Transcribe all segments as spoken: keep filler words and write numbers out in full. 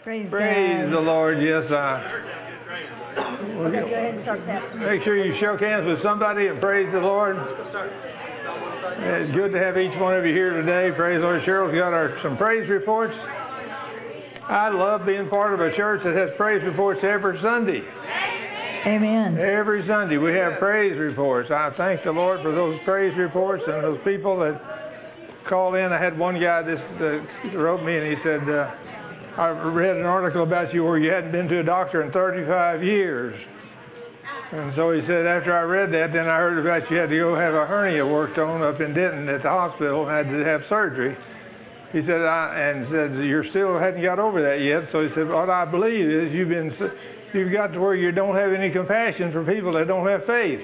Praise, Praise the Lord. Yes, I. Okay, go ahead and start that. Make sure you shook hands with somebody and praise the Lord. It's good to have each one of you here today. Praise the Lord. Cheryl's got our, some praise reports. I love being part of a church that has praise reports every Sunday. Amen. Every Sunday we have praise reports. I thank the Lord for those praise reports and those people that called in. I had one guy that uh, wrote me and he said, uh, I read an article about you where you hadn't been to a doctor in thirty-five years. And so he said, after I read that, then I heard about you had to go have a hernia worked on up in Denton at the hospital and had to have surgery. He said, I, and said, you still hadn't got over that yet. So he said, what I believe is you've been, you've got to where you don't have any compassion for people that don't have faith.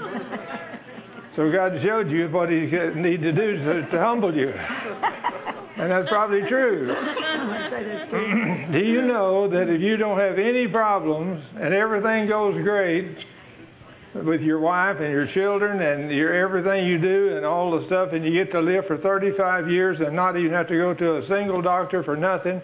So God showed you what He needs to do to, to humble you. And that's probably true. Do you know that if you don't have any problems and everything goes great with your wife and your children and your everything you do and all the stuff, and you get to live for thirty-five years and not even have to go to a single doctor for nothing?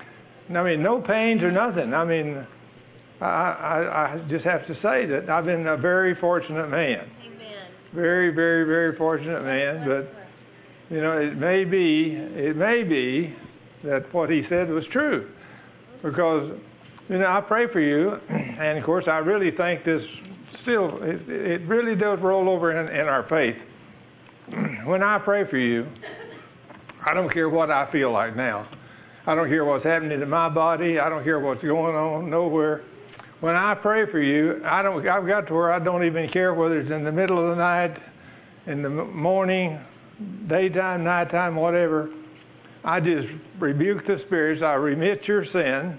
I mean, no pains or nothing. I mean, I, I, I just have to say that I've been a very fortunate man. Amen. Very, very, very fortunate man. But, you know, it may be, it may be that what he said was true. Because, you know, I pray for you, and of course I really think this still, it, it really does roll over in, in our faith. When I pray for you, I don't care what I feel like now. I don't care what's happening to my body. I don't care what's going on nowhere. When I pray for you, I don't, I've got to where I don't even care whether it's in the middle of the night, in the morning, daytime, nighttime, whatever. I just rebuke the spirits. I remit your sin.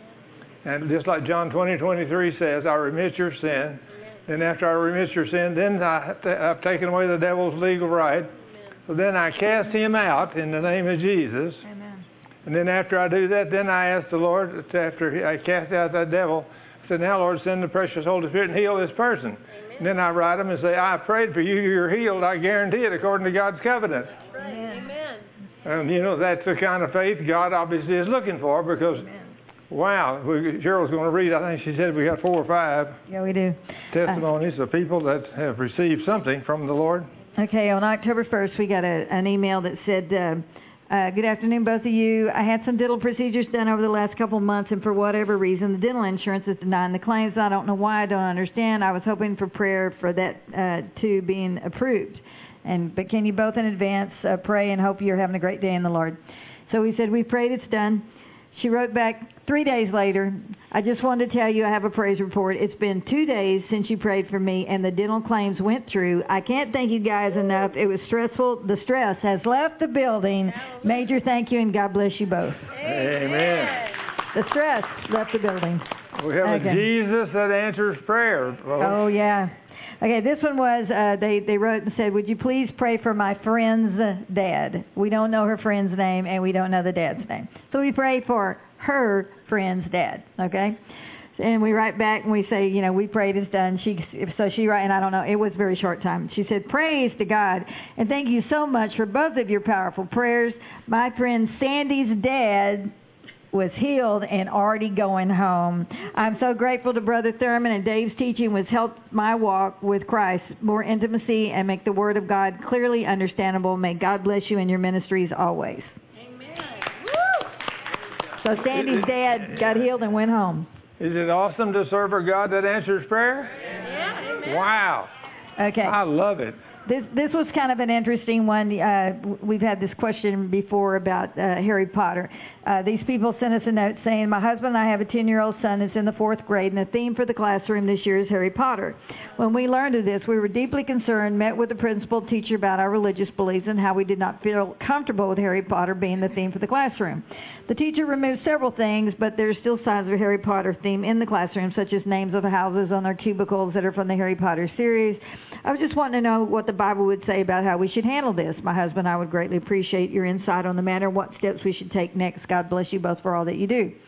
And just like John twenty twenty-three says, I remit your sin. And after I remit your sin, then I, I've taken away the devil's legal right. So then I cast him out in the name of Jesus. Amen. And then after I do that, then I ask the Lord, after I cast out that devil, I said, now, Lord, send the precious Holy Spirit and heal this person. Amen. And then I write them and say, I prayed for you, you're healed. I guarantee it according to God's covenant. Right. Amen. And, you know, that's the kind of faith God obviously is looking for because, Amen. wow, we, Cheryl's going to read, I think she said we got four or five Yeah, we do. testimonies of people that have received something from the Lord. Okay, on October first, we got a, an email that said, uh, uh, good afternoon, both of you. I had some dental procedures done over the last couple of months, and for whatever reason, the dental insurance is denying the claims. I don't know why. I don't understand. I was hoping for prayer for that uh, too being approved. And But can you both in advance uh, pray and hope you're having a great day in the Lord? So we said, we prayed, it's done. She wrote back three days later, I just wanted to tell you I have a praise report. It's been two days since you prayed for me, and the dental claims went through. I can't thank you guys enough. It was stressful. The stress has left the building. Major thank you, and God bless you both. Amen. The stress left the building. We have Okay. a Jesus that answers prayer, folks. Oh, yeah. Okay, this one was, uh, they, they wrote and said, would you please pray for my friend's dad? We don't know her friend's name, and we don't know the dad's name. So we pray for her friend's dad, okay? And we write back and we say, you know, we prayed, it's done. She, so she write, and I don't know, it was a very short time. She said, praise to God, and thank you so much for both of your powerful prayers. My friend Sandy's dad was healed and already going home. I'm so grateful to Brother Thurman and Dave's teaching was helped my walk with Christ, more intimacy, and make the Word of God clearly understandable. May God bless you in your ministries always. Amen. So Sandy's dad got healed and went home. Is it awesome to serve a God that answers prayer? Yeah. Amen. Wow. Okay. I love it. This this was kind of an interesting one. Uh, we've had this question before about uh, Harry Potter. Uh, these people sent us a note saying, my husband and I have a ten-year-old son that's in the fourth grade, and the theme for the classroom this year is Harry Potter. When we learned of this, we were deeply concerned, met with the principal teacher about our religious beliefs and how we did not feel comfortable with Harry Potter being the theme for the classroom. The teacher removed several things, but there's still signs of a Harry Potter theme in the classroom, such as names of houses on their cubicles that are from the Harry Potter series. I was just wanting to know what the Bible would say about how we should handle this. My husband and I would greatly appreciate your insight on the matter, what steps we should take next. God bless you both for all that you do.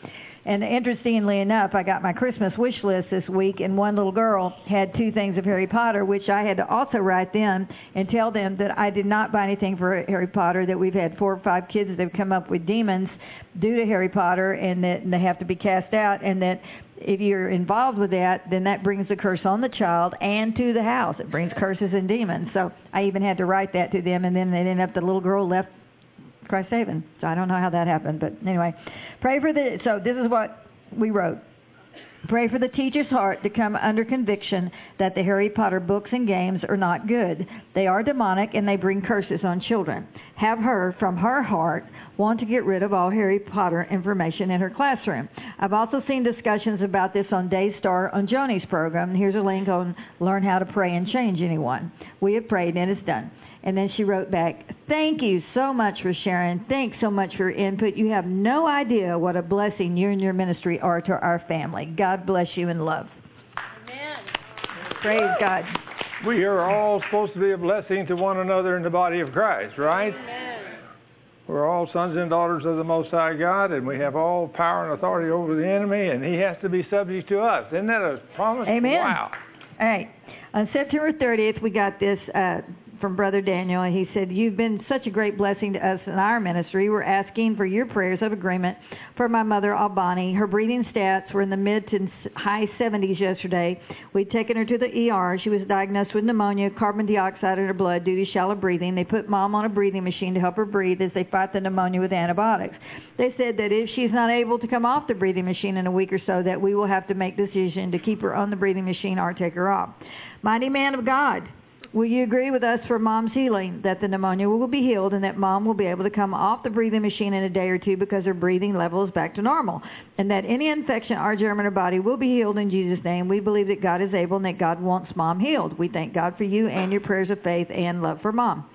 And interestingly enough, I got my Christmas wish list this week, and one little girl had two things of Harry Potter, which I had to also write them and tell them that I did not buy anything for Harry Potter, that we've had four or five kids that have come up with demons due to Harry Potter, and that they have to be cast out, and that if you're involved with that, then that brings a curse on the child and to the house. It brings curses and demons. So I even had to write that to them, and then it ended up the little girl left Christ Haven. So I don't know how that happened, but anyway. Pray for the, so this is what we wrote. Pray for the teacher's heart to come under conviction that the Harry Potter books and games are not good. They are demonic and they bring curses on children. Have her, from her heart, want to get rid of all Harry Potter information in her classroom. I've also seen discussions about this on Daystar on Joni's program. Here's a link on Learn How to Pray and Change Anyone. We have prayed and it's done. And then she wrote back, thank you so much for sharing. Thanks so much for your input. You have no idea what a blessing you and your ministry are to our family. God bless you and love. Amen. Praise God. We are all supposed to be a blessing to one another in the body of Christ, right? Amen. We're all sons and daughters of the Most High God, and we have all power and authority over the enemy, and he has to be subject to us. Isn't that a promise? Amen. Wow. All right. On September thirtieth, we got this uh, from Brother Daniel, and he said, you've been such a great blessing to us in our ministry. We're asking for your prayers of agreement for my mother, Albani. Her breathing stats were in the mid to high seventies yesterday. We'd taken her to the E R. She was diagnosed with pneumonia, carbon dioxide in her blood due to shallow breathing. They put Mom on a breathing machine to help her breathe as they fight the pneumonia with antibiotics. They said that if she's not able to come off the breathing machine in a week or so, that we will have to make the decision to keep her on the breathing machine or take her off. Mighty man of God, will you agree with us for Mom's healing, that the pneumonia will be healed and that Mom will be able to come off the breathing machine in a day or two because her breathing level is back to normal, and that any infection or germ in her body will be healed in Jesus' name? We believe that God is able and that God wants Mom healed. We thank God for you and your prayers of faith and love for Mom.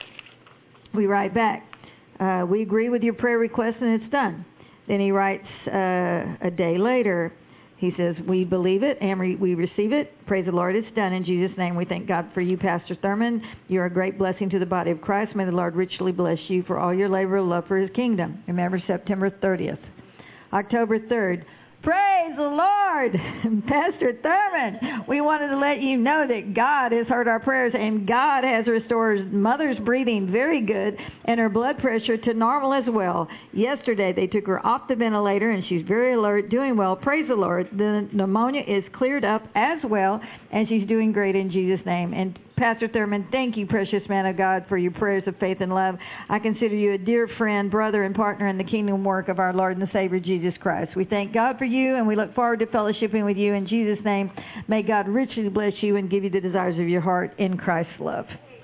We write back, uh, we agree with your prayer request and it's done. Then he writes uh, a day later, he says, we believe it and we receive it. Praise the Lord, it's done. In Jesus' name, we thank God for you, Pastor Thurman. You're a great blessing to the body of Christ. May the Lord richly bless you for all your labor of love for his kingdom. Remember, September thirtieth. October third. Praise the Lord, Pastor Thurman. We wanted to let you know that God has heard our prayers and God has restored Mother's breathing very good and her blood pressure to normal as well. Yesterday, they took her off the ventilator and she's very alert, doing well. Praise the Lord. The pneumonia is cleared up as well, and she's doing great in Jesus' name. And Pastor Thurman, thank you, precious man of God, for your prayers of faith and love. I consider you a dear friend, brother, and partner in the kingdom work of our Lord and Savior, Jesus Christ. We thank God for you, and we look forward to fellowshipping with you. In Jesus' name, may God richly bless you and give you the desires of your heart in Christ's love.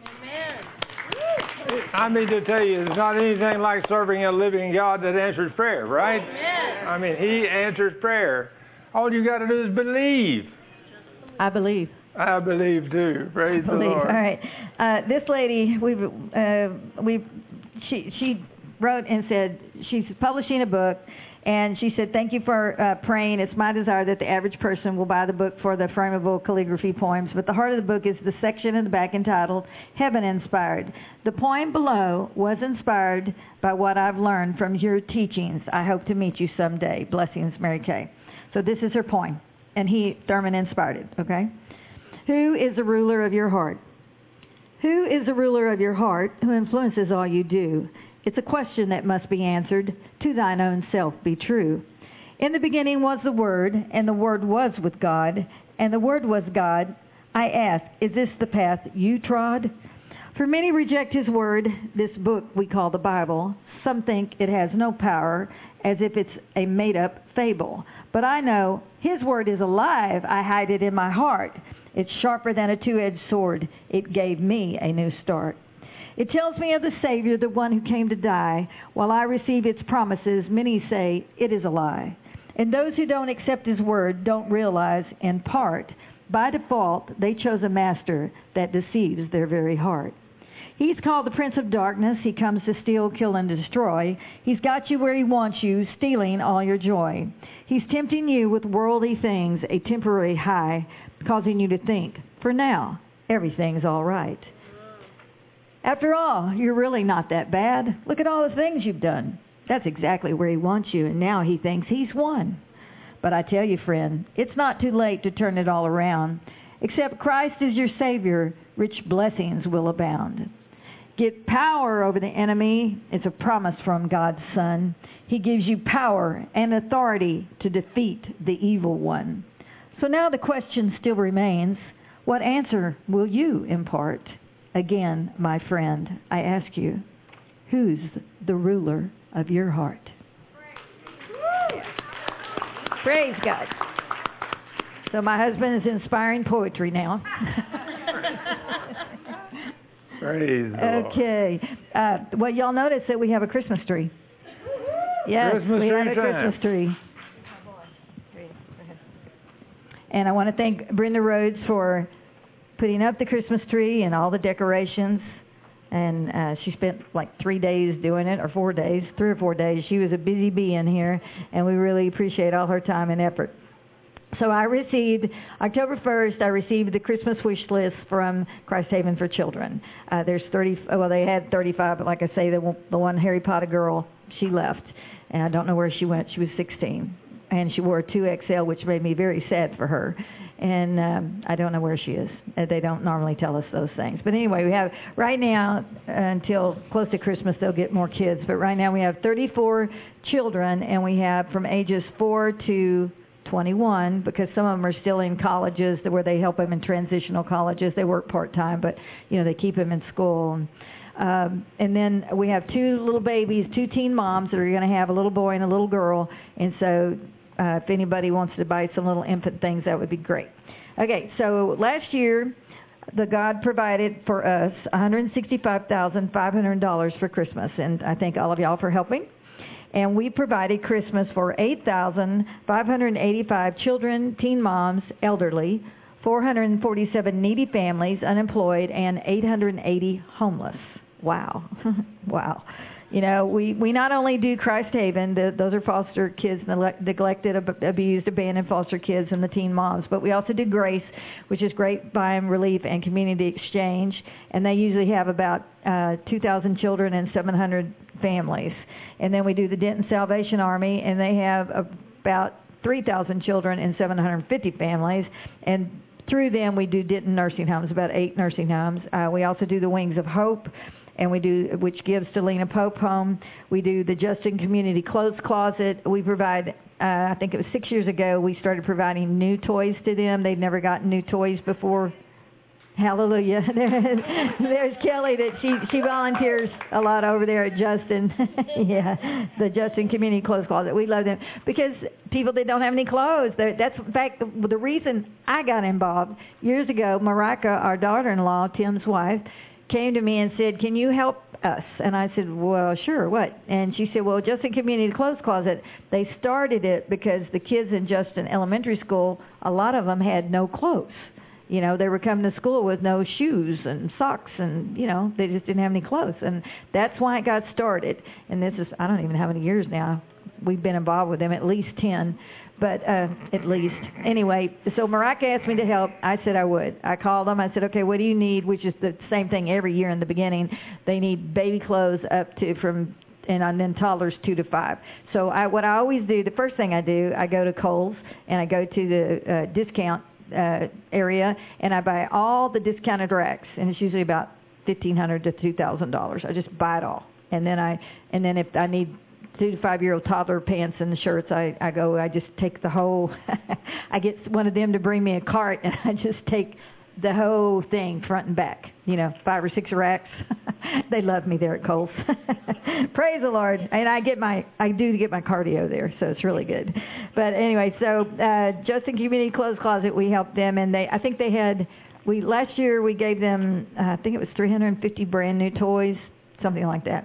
Amen. I mean to tell you, there's not anything like serving a living God that answers prayer, right? Amen. I mean, he answers prayer. All you got to do is believe. I believe. I believe too. Praise the Believe. Lord. All right. Uh, this lady, we've, uh, we've, she, she wrote and said she's publishing a book, and she said, thank you for uh, praying. It's my desire that the average person will buy the book for the frameable calligraphy poems, but the heart of the book is the section in the back entitled Heaven Inspired. The poem below was inspired by what I've learned from your teachings. I hope to meet you someday. Blessings, Mary Kay. So this is her poem, and he, Thurman, inspired it, okay? Who is the ruler of your heart? Who is the ruler of your heart who influences all you do? It's a question that must be answered. To thine own self be true. In the beginning was the Word, and the Word was with God, and the Word was God. I ask, is this the path you trod? For many reject his word, this book we call the Bible. Some think it has no power, as if it's a made-up fable. But I know his word is alive. I hide it in my heart. It's sharper than a two-edged sword. It gave me a new start. It tells me of the Savior, the one who came to die. While I receive its promises, many say it is a lie. And those who don't accept his word don't realize, in part, by default, they chose a master that deceives their very heart. He's called the Prince of Darkness. He comes to steal, kill, and destroy. He's got you where he wants you, stealing all your joy. He's tempting you with worldly things, a temporary high, causing you to think, for now, everything's all right. After all, you're really not that bad. Look at all the things you've done. That's exactly where he wants you, and now he thinks he's won. But I tell you, friend, it's not too late to turn it all around. Except Christ is your Savior, rich blessings will abound. Get power over the enemy. It's a promise from God's Son. He gives you power and authority to defeat the evil one. So now the question still remains, what answer will you impart? Again, my friend, I ask you, who's the ruler of your heart? Praise God. So my husband is inspiring poetry now. Praise the Lord. Okay. Uh, well, y'all notice that we have a Christmas tree. Yes, Christmas we tree have a time. Christmas tree. And I want to thank Brenda Rhodes for putting up the Christmas tree and all the decorations. And uh, she spent like three days doing it, or four days, three or four days. She was a busy bee in here, and we really appreciate all her time and effort. So I received, October first, I received the Christmas wish list from Christ Haven for Children. Uh, there's thirty, well, they had thirty-five, but like I say, the one, the one Harry Potter girl, she left. And I don't know where she went. She was sixteen. And she wore a two X L, which made me very sad for her. And um, I don't know where she is. Uh, they don't normally tell us those things. But anyway, we have, right now, uh, until close to Christmas, they'll get more kids. But right now we have thirty-four children, and we have from ages four to twenty-one, because some of them are still in colleges where they help them in transitional colleges. They work part-time, but, you know, they keep them in school. Um, and then we have two little babies, two teen moms that are going to have a little boy and a little girl. And so uh, if anybody wants to buy some little infant things, that would be great. Okay, so last year, the God provided for us one hundred sixty-five thousand five hundred dollars for Christmas. And I thank all of y'all for helping. And we provided Christmas for eight thousand five hundred eighty-five children, teen moms, elderly, four hundred forty-seven needy families, unemployed, and eight hundred eighty homeless. Wow. Wow. You know, we, we not only do Christ Haven, the, those are foster kids, neglected, abused, abandoned foster kids, and the teen moms, but we also do Grace, which is Grapevine Relief and Community Exchange, and they usually have about uh, two thousand children and seven hundred families. And then we do the Denton Salvation Army, and they have about three thousand children and seven hundred fifty families, and through them we do Denton nursing homes, about eight nursing homes. Uh, we also do the Wings of Hope, and we do, which gives to Lena Pope Home. We do the Justin Community Clothes Closet. We provide, uh, I think it was six years ago, we started providing new toys to them. They'd never gotten new toys before. Hallelujah. There's Kelly that she, she volunteers a lot over there at Justin. Yeah, the Justin Community Clothes Closet. We love them because people that don't have any clothes, that's in fact the, the reason I got involved. Years ago, Marika, our daughter-in-law, Tim's wife, came to me and said, can you help us? And I said, well, sure, what? And she said, well, Justin Community Clothes Closet, they started it because the kids in Justin Elementary School, a lot of them had no clothes. You know, they were coming to school with no shoes and socks and, you know, they just didn't have any clothes. And that's why it got started. And this is, I don't even know how many years now. We've been involved with them, at least ten. But uh, at least. Anyway, so Marika asked me to help. I said I would. I called them. I said, okay, what do you need? Which is the same thing every year in the beginning. They need baby clothes up to from, and then toddlers two to five. So I, what I always do, the first thing I do, I go to Kohl's and I go to the uh, discount uh, area and I buy all the discounted racks. And it's usually about fifteen hundred dollars to two thousand dollars. I just buy it all. And then I, and then if I need two to five-year-old toddler pants and the shirts, I, I go, I just take the whole, I get one of them to bring me a cart, and I just take the whole thing front and back, you know, five or six racks. They love me there at Kohl's. Praise the Lord. And I get my, I do get my cardio there, so it's really good. But anyway, so uh, Justin Community Clothes Closet, we helped them, and they, I think they had, we last year we gave them, uh, I think it was three hundred fifty brand new toys, something like that.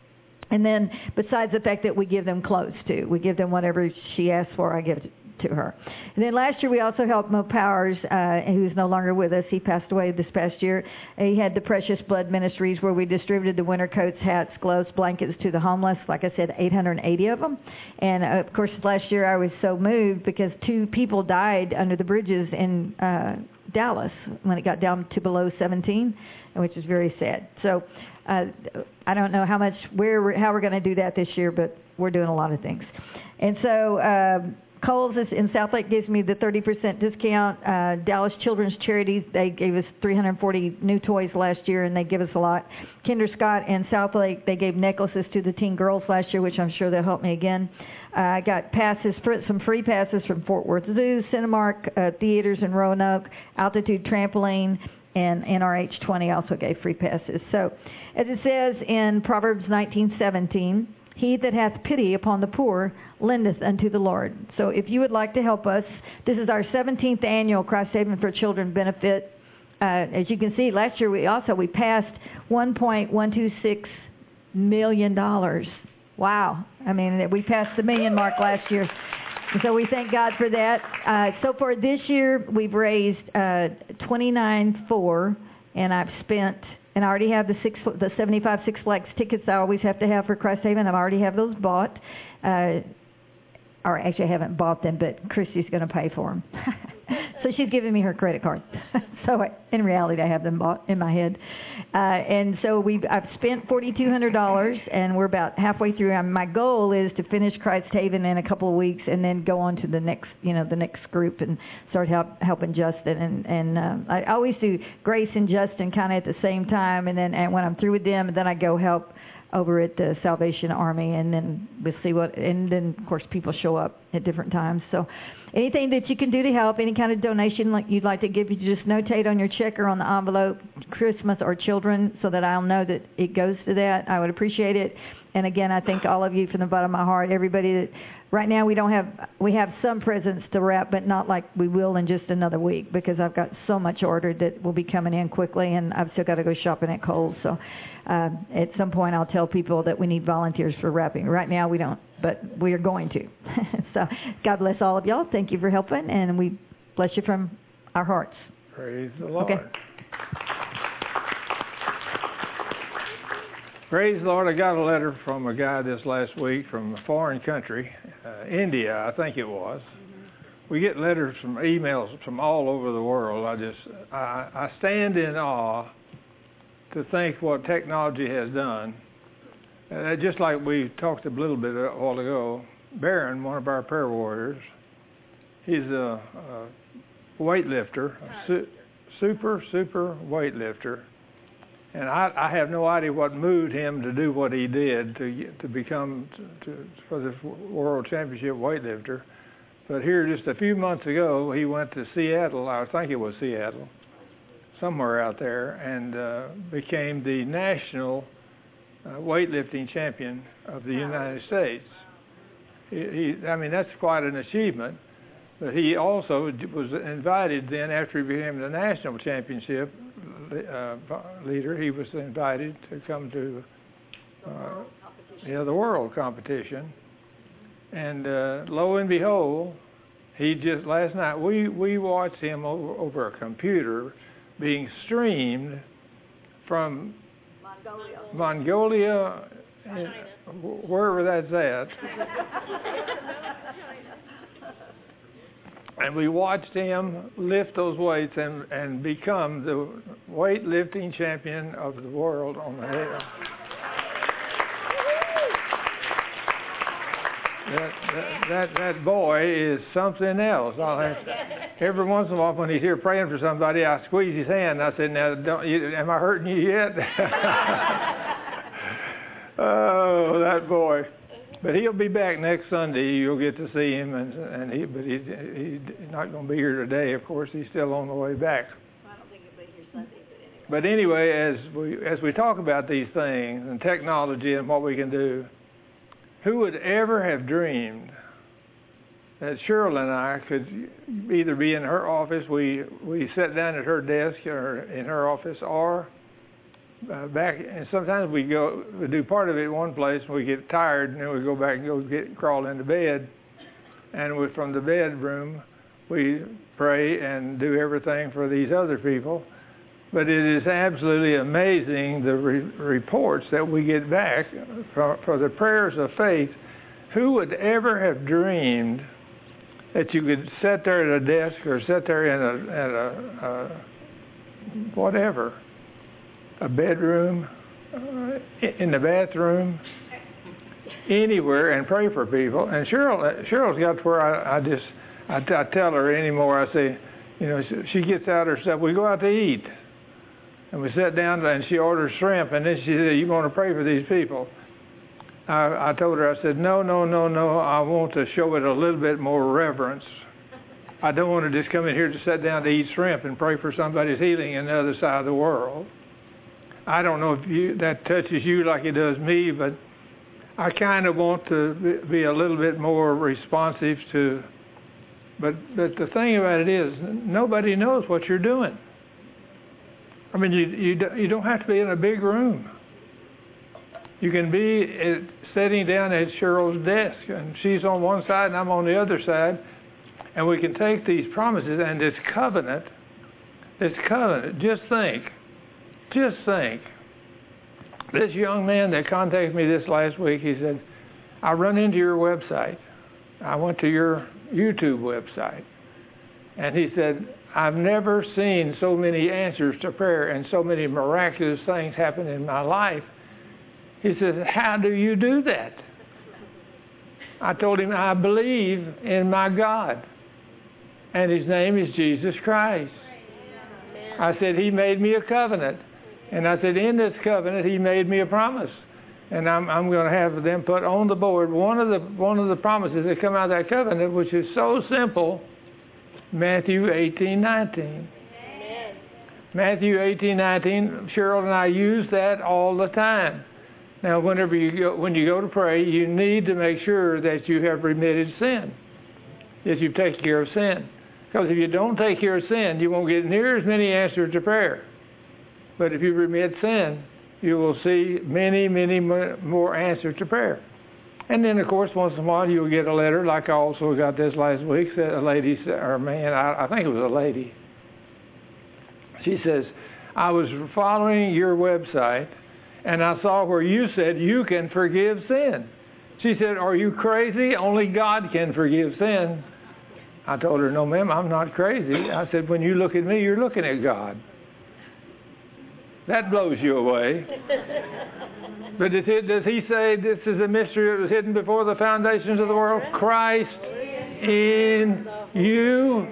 And then besides the fact that we give them clothes too, we give them whatever she asks for, I give it to her. And then last year we also helped Mo Powers, uh, who's no longer with us. He passed away this past year. He had the Precious Blood Ministries where we distributed the winter coats, hats, gloves, blankets to the homeless. Like I said, eight hundred eighty of them. And uh, of course last year I was so moved because two people died under the bridges in uh, Dallas when it got down to below seventeen, which is very sad. So uh, I don't know how much, where, we're, how we're going to do that this year, but we're doing a lot of things. And so um, Kohl's is in Southlake gives me the thirty percent discount. Uh, Dallas Children's Charities, they gave us three hundred forty new toys last year, and they give us a lot. Kinder Scott and Southlake, they gave necklaces to the teen girls last year, which I'm sure they'll help me again. Uh, I got passes, for, some free passes from Fort Worth Zoo, Cinemark uh, Theaters in Roanoke, Altitude Trampoline, and N R H twenty also gave free passes. So, as it says in Proverbs nineteen seventeen, he that hath pity upon the poor lendeth unto the Lord. So if you would like to help us, this is our seventeenth annual Christ Haven for Children benefit. Uh, as you can see, last year we also we passed one point one two six million dollars. Wow. I mean, we passed the million mark last year. So we thank God for that. Uh, so far this year, we've raised uh, twenty-nine four, and I've spent, and I already have the six, the seventy-five Six Flags tickets I always have to have for Christ Haven. I already have those bought. Uh, or actually, I haven't bought them, but Christy's going to pay for them. So she's giving me her credit card. So I, in reality, I have them bought in my head. Uh, and so we've I've spent four thousand two hundred dollars, and we're about halfway through. Um, my goal is to finish Christ Haven in a couple of weeks, and then go on to the next, you know, the next group, and start help, helping Justin. And and uh, I always do Grace and Justin kind of at the same time, and then and when I'm through with them, then I go help over at the Salvation Army, and then we'll see what, and then of course people show up at different times. So anything that you can do to help, any kind of donation like you'd like to give, you just notate on your check or on the envelope, Christmas or children, so that I'll know that it goes to that. I would appreciate it. And again, I thank all of you from the bottom of my heart. Everybody that, right now we don't have, we have some presents to wrap, but not like we will in just another week, because I've got so much ordered that will be coming in quickly, and I've still got to go shopping at Kohl's. So uh, at some point I'll tell people that we need volunteers for wrapping. Right now we don't, but we are going to. So God bless all of y'all. Thank you for helping, and we bless you from our hearts. Praise the Lord. Okay. Praise the Lord. I got a letter from a guy this last week from a foreign country, uh, India, I think it was. We get letters from emails from all over the world. I just, I, I stand in awe to think what technology has done. Uh, just like we talked a little bit a while ago, Barron, one of our prayer warriors, he's a, a weightlifter, a su- super, super weightlifter. And I, I have no idea what moved him to do what he did to to become to, to, for this world championship weightlifter. But here, just a few months ago, he went to Seattle. I think it was Seattle, somewhere out there, and uh, became the national uh, weightlifting champion of the United States. He, he, I mean, that's quite an achievement. But he also was invited then, after he became the national championship uh, leader, he was invited to come to uh, yeah, the world competition. And uh, lo and behold, he just, last night, we, we watched him over, over a computer being streamed from Mongolia, Mongolia and wherever that's at. And we watched him lift those weights and, and become the weightlifting champion of the world on the head. That, that, that, that boy is something else. I'll have, every once in a while when he's here praying for somebody, I squeeze his hand. I said, now, don't you, am I hurting you yet? Oh, that boy. But he'll be back next Sunday. You'll get to see him, and and he, but he, he's not going to be here today. Of course, he's still on the way back. I don't think he'll be here Sunday, but anyway. But anyway, as we as we talk about these things and technology and what we can do, who would ever have dreamed that Cheryl and I could either be in her office, we we sit down at her desk or in her office, or Uh, back, and sometimes we go we do part of it one place and we get tired, and then we go back and go get crawl into bed, and we, from the bedroom we pray and do everything for these other people. But it is absolutely amazing the re- reports that we get back for, for the prayers of faith. Who would ever have dreamed that you could sit there at a desk or sit there in a, at a, a whatever, a bedroom, uh, in the bathroom, anywhere and pray for people. And Cheryl, Cheryl's got to where I, I just, I, I tell her anymore, I say, you know, she, she gets out her stuff. We go out to eat. And we sat down and she orders shrimp. And then she said, you want to pray for these people? I, I told her, I said, no, no, no, no. I want to show it a little bit more reverence. I don't want to just come in here to sit down to eat shrimp and pray for somebody's healing in the other side of the world. I don't know if you, that touches you like it does me, but I kind of want to be a little bit more responsive to. But but the thing about it is, nobody knows what you're doing. I mean, you you you don't have to be in a big room. You can be at, sitting down at Cheryl's desk, and she's on one side and I'm on the other side, and we can take these promises and this covenant, this covenant. Just think, just think. This young man that contacted me this last week, he said, I run into your website. I went to your YouTube website, and he said, I've never seen so many answers to prayer and so many miraculous things happen in my life. He says, how do you do that? I told him, I believe in my God, and his name is Jesus Christ. I said, he made me a covenant. And I said, in this covenant, he made me a promise. And I'm, I'm going to have them put on the board one of the, one of the promises that come out of that covenant, which is so simple, Matthew eighteen nineteen. Amen. Matthew eighteen nineteen, Cheryl and I use that all the time. Now, whenever you go, when you go to pray, you need to make sure that you have remitted sin, that you've taken care of sin. Because if you don't take care of sin, you won't get near as many answers to prayer. But if you remit sin, you will see many, many more answers to prayer. And then, of course, once in a while you'll get a letter, like I also got this last week, that a lady, or a man, I, I think it was a lady. She says, I was following your website, and I saw where you said you can forgive sin. She said, are you crazy? Only God can forgive sin. I told her, no, ma'am, I'm not crazy. I said, when you look at me, you're looking at God. That blows you away. But does he, does he say this is a mystery that was hidden before the foundations of the world? Christ in you.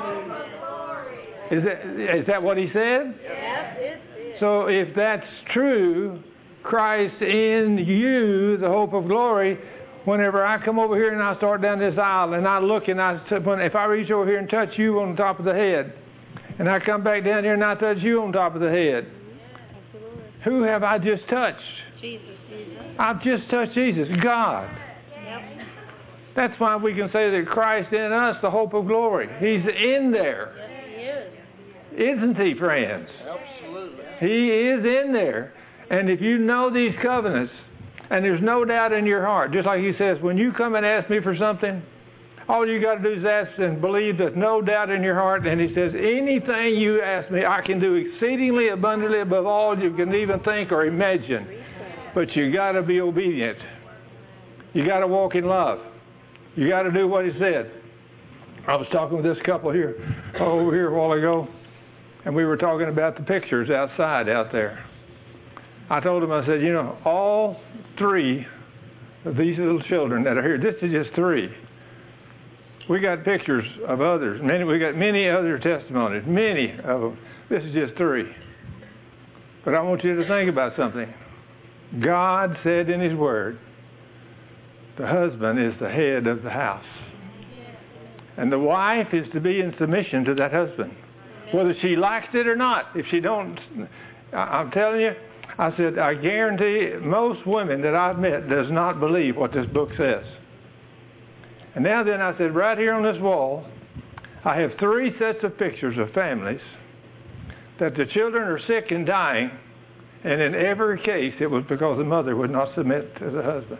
Is that, is that what he said? Yes. So if that's true, Christ in you, the hope of glory, whenever I come over here and I start down this aisle and I look and I, if I reach over here and touch you on the top of the head, and I come back down here and I touch you on top of the head, who have I just touched? Jesus. I've just touched Jesus, God. Yep. That's why we can say that Christ in us, the hope of glory. He's in there. Yes, he is. Isn't he, friends? Absolutely. He is in there. And if you know these covenants, and there's no doubt in your heart, just like he says, when you come and ask me for something, all you got to do is ask and believe there's no doubt in your heart. And he says, anything you ask me, I can do exceedingly abundantly above all you can even think or imagine. But you got to be obedient. You got to walk in love. You got to do what he said. I was talking with this couple here, over here a while ago, and we were talking about the pictures outside out there. I told them, I said, you know, all three of these little children that are here, this is just three. We got pictures of others. Many, we got many other testimonies, many of them. This is just three. But I want you to think about something. God said in his word, the husband is the head of the house. And the wife is to be in submission to that husband, whether she likes it or not. If she don't, I'm telling you, I said, I guarantee most women that I've met does not believe what this book says. And now then, I said, right here on this wall, I have three sets of pictures of families that the children are sick and dying, and in every case, it was because the mother would not submit to the husband.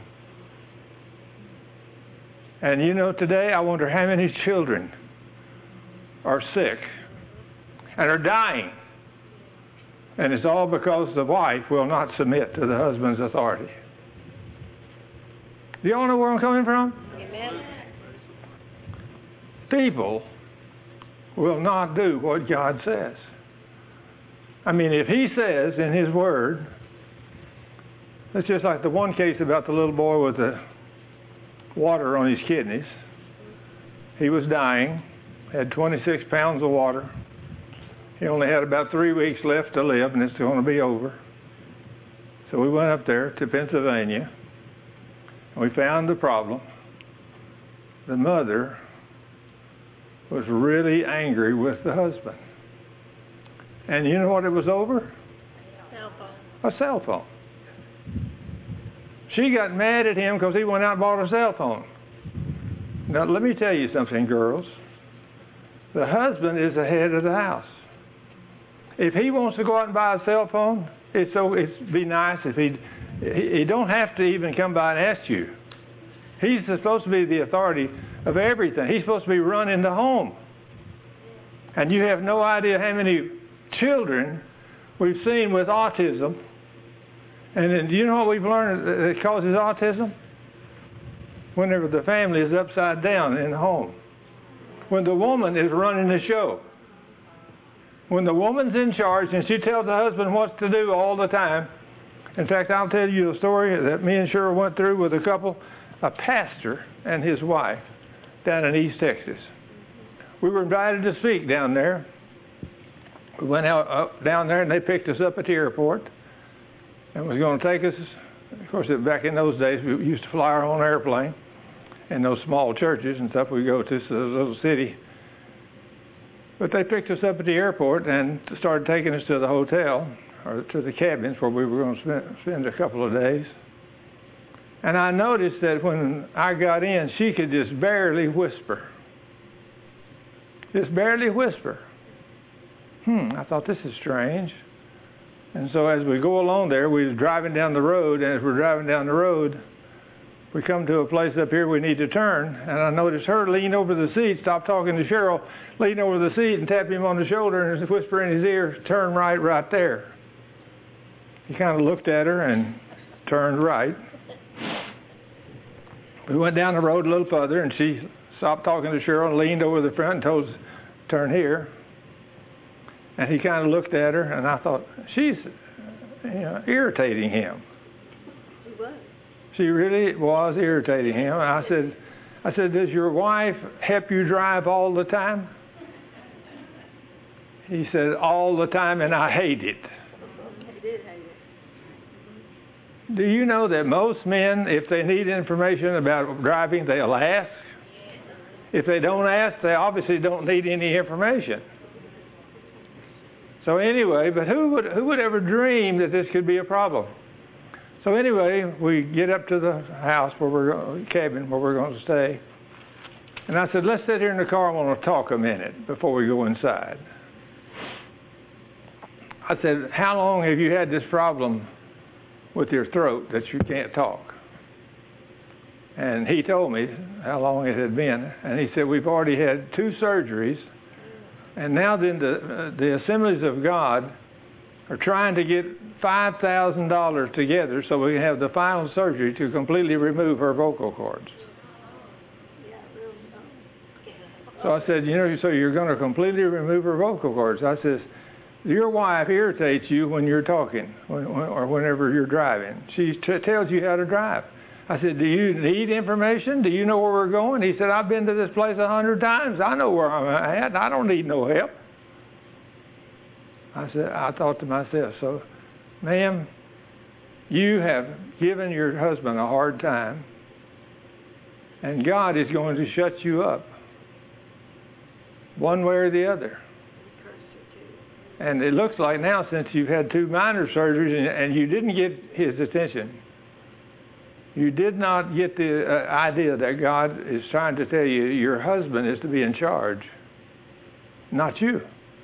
And you know, today, I wonder how many children are sick and are dying. And it's all because the wife will not submit to the husband's authority. Do you all know where I'm coming from? Amen. People will not do what God says. I mean, if he says in his word It's just like the one case about the little boy with the water on his kidneys. He was dying, had twenty-six pounds of water. He only had about three weeks left to live, and it's going to be over. So we went up there to Pennsylvania, and we found the problem. The mother was really angry with the husband. And you know what it was over? Cell phone. A cell phone. She got mad at him because he went out and bought a cell phone. Now, let me tell you something, girls. The husband is the head of the house. If he wants to go out and buy a cell phone, it's so it'd be nice if he he don't have to even come by and ask you. He's supposed to be the authority of everything. He's supposed to be running the home. And you have no idea how many children we've seen with autism. And then, do you know what we've learned that causes autism? Whenever the family is upside down in the home. When the woman is running the show. When the woman's in charge and she tells the husband what to do all the time. In fact, I'll tell you a story that me and Cheryl went through with a couple, a pastor and his wife down in East Texas. We were invited to speak down there. We went out up down there and they picked us up at the airport and was going to take us. Of course, back in those days, we used to fly our own airplane in those small churches and stuff. We go to this little city. But they picked us up at the airport and started taking us to the hotel or to the cabins where we were going to spend, spend a couple of days. And I noticed that when I got in, she could just barely whisper. Just barely whisper. Hmm, I thought, this is strange. And so as we go along there, we were driving down the road, and as we're driving down the road, we come to a place up here we need to turn, and I noticed her lean over the seat, stop talking to Cheryl, lean over the seat and tap him on the shoulder and whisper in his ear, turn right, right there. He kind of looked at her and turned right. We went down the road a little further, and she stopped talking to Cheryl and leaned over the front and told us, turn here. And he kind of looked at her, and I thought, she's you know, irritating him. She was. She really was irritating him. And I said, I said, does your wife help you drive all the time? He said, all the time, and I hate it. He did hate it. Do you know that most men, if they need information about driving, they'll ask? If they don't ask, they obviously don't need any information. So anyway, but who would who would ever dream that this could be a problem? So anyway, we get up to the house where we're going, cabin where we're going to stay, and I said, let's sit here in the car. I want to talk a minute before we go inside. I said, how long have you had this problem with your throat that you can't talk? And he told me how long it had been, and he said, we've already had two surgeries. And now then the, uh, the Assemblies of God are trying to get five thousand dollars together so we can have the final surgery to completely remove her vocal cords. So I said, you know, so you're going to completely remove her vocal cords. I says, your wife irritates you when you're talking when, when, or whenever you're driving. She t- tells you how to drive. I said, do you need information? Do you know where we're going? He said, I've been to this place a hundred times. I know where I'm at. I don't need no help. I said, I thought to myself, so, ma'am, you have given your husband a hard time, and God is going to shut you up, one way or the other. And it looks like now, since you've had two minor surgeries and, and you didn't get his attention, you did not get the uh, idea that God is trying to tell you your husband is to be in charge, not you.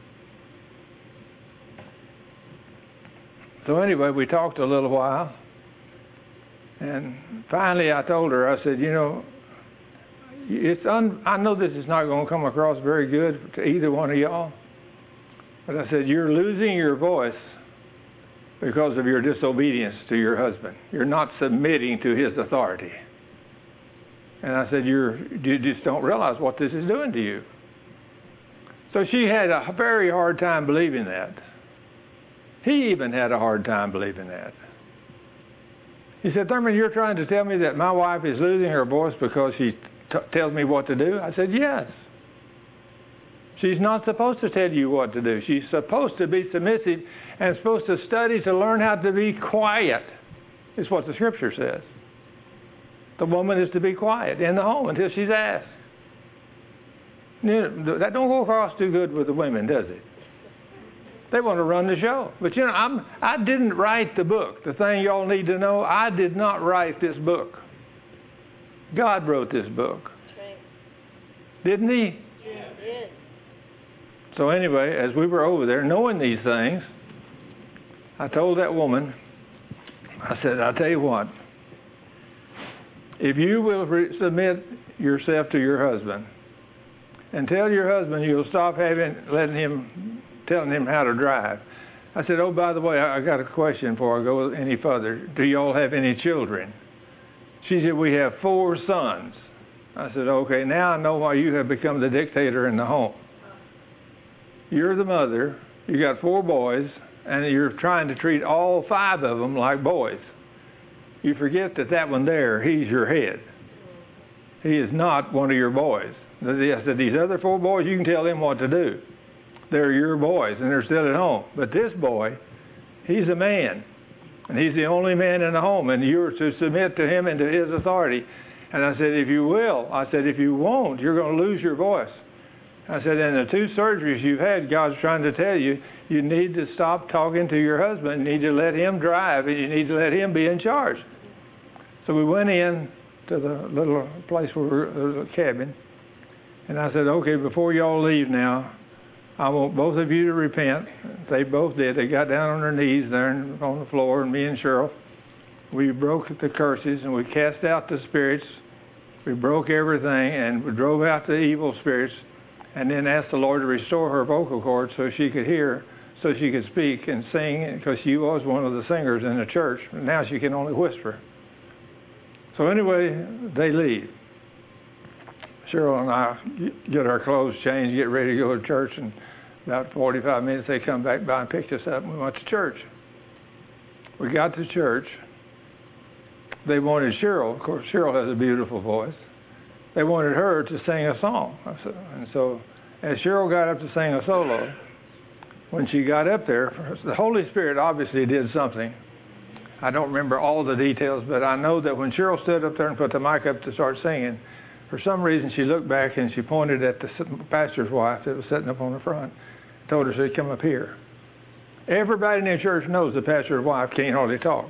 So anyway, we talked a little while, and finally I told her, I said, you know, it's un- I know this is not going to come across very good to either one of y'all, but I said, you're losing your voice because of your disobedience to your husband. You're not submitting to his authority. And I said, you're, you just don't realize what this is doing to you. So she had a very hard time believing that. He even had a hard time believing that. He said, Thurman, you're trying to tell me that my wife is losing her voice because she t- tells me what to do? I said, yes. She's not supposed to tell you what to do. She's supposed to be submissive and supposed to study to learn how to be quiet. Is what the Scripture says. The woman is to be quiet in the home until she's asked. You know, that don't go across too good with the women, does it? They want to run the show. But you know, I'm, I didn't write the book. The thing y'all need to know, I did not write this book. God wrote this book. Right. Didn't He? Yeah, he did. So anyway, as we were over there, knowing these things, I told that woman, I said, I'll tell you what. If you will re- submit yourself to your husband and tell your husband you'll stop having, letting him telling him how to drive. I said, oh, by the way, I got a question before I go any further. Do you all have any children? She said, we have four sons. I said, okay, now I know why you have become the dictator in the home. You're the mother, you got four boys, and you're trying to treat all five of them like boys. You forget that that one there, he's your head. He is not one of your boys. I said, these other four boys, you can tell them what to do. They're your boys, and they're still at home. But this boy, he's a man, and he's the only man in the home, and you're to submit to him and to his authority. And I said, if you will, I said, if you won't, you're going to lose your voice. I said, in the two surgeries you've had, God's trying to tell you, you need to stop talking to your husband. You need to let him drive, and you need to let him be in charge. So we went in to the little place where we were, there was a cabin, and I said, okay, before y'all leave now, I want both of you to repent. They both did. They got down on their knees there on the floor, and me and Cheryl, we broke the curses, and we cast out the spirits. We broke everything, and we drove out the evil spirits, and then asked the Lord to restore her vocal cords so she could hear, so she could speak and sing, because she was one of the singers in the church. Now she can only whisper. So anyway, they leave. Cheryl and I get our clothes changed, get ready to go to church, and about forty-five minutes they come back by and picked us up, and we went to church. We got to church. They wanted Cheryl, of course Cheryl has a beautiful voice, they wanted her to sing a song. And so as Cheryl got up to sing a solo, when she got up there, the Holy Spirit obviously did something. I don't remember all the details, but I know that when Cheryl stood up there and put the mic up to start singing, for some reason she looked back and she pointed at the pastor's wife that was sitting up on the front, told her to come up here. Everybody in the church knows the pastor's wife can't hardly talk.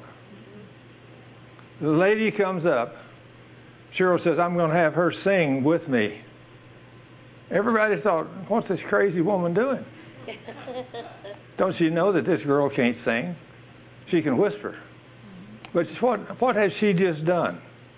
The lady comes up. Cheryl says, I'm going to have her sing with me. Everybody thought, what's this crazy woman doing? Don't you know that this girl can't sing? She can whisper. But what, what has she just done?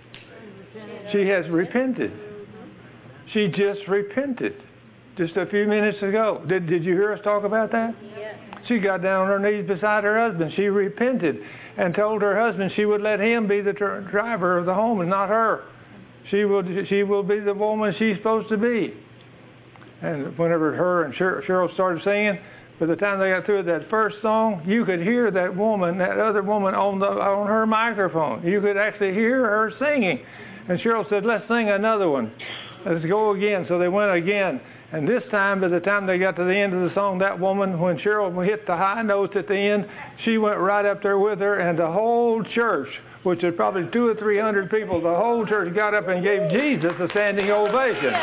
She has repented. She just repented just a few minutes ago. Did, did you hear us talk about that? Yes. She got down on her knees beside her husband. She repented and told her husband she would let him be the tr- driver of the home and not her. She will, she will be the woman she's supposed to be. And whenever her and Cheryl started singing, by the time they got through that first song, you could hear that woman, that other woman on the on her microphone. You could actually hear her singing. And Cheryl said, let's sing another one. Let's go again. So they went again. And this time, by the time they got to the end of the song, that woman, when Cheryl hit the high notes at the end, she went right up there with her, and the whole church, which is probably two or three hundred people, the whole church got up and gave Jesus a standing ovation.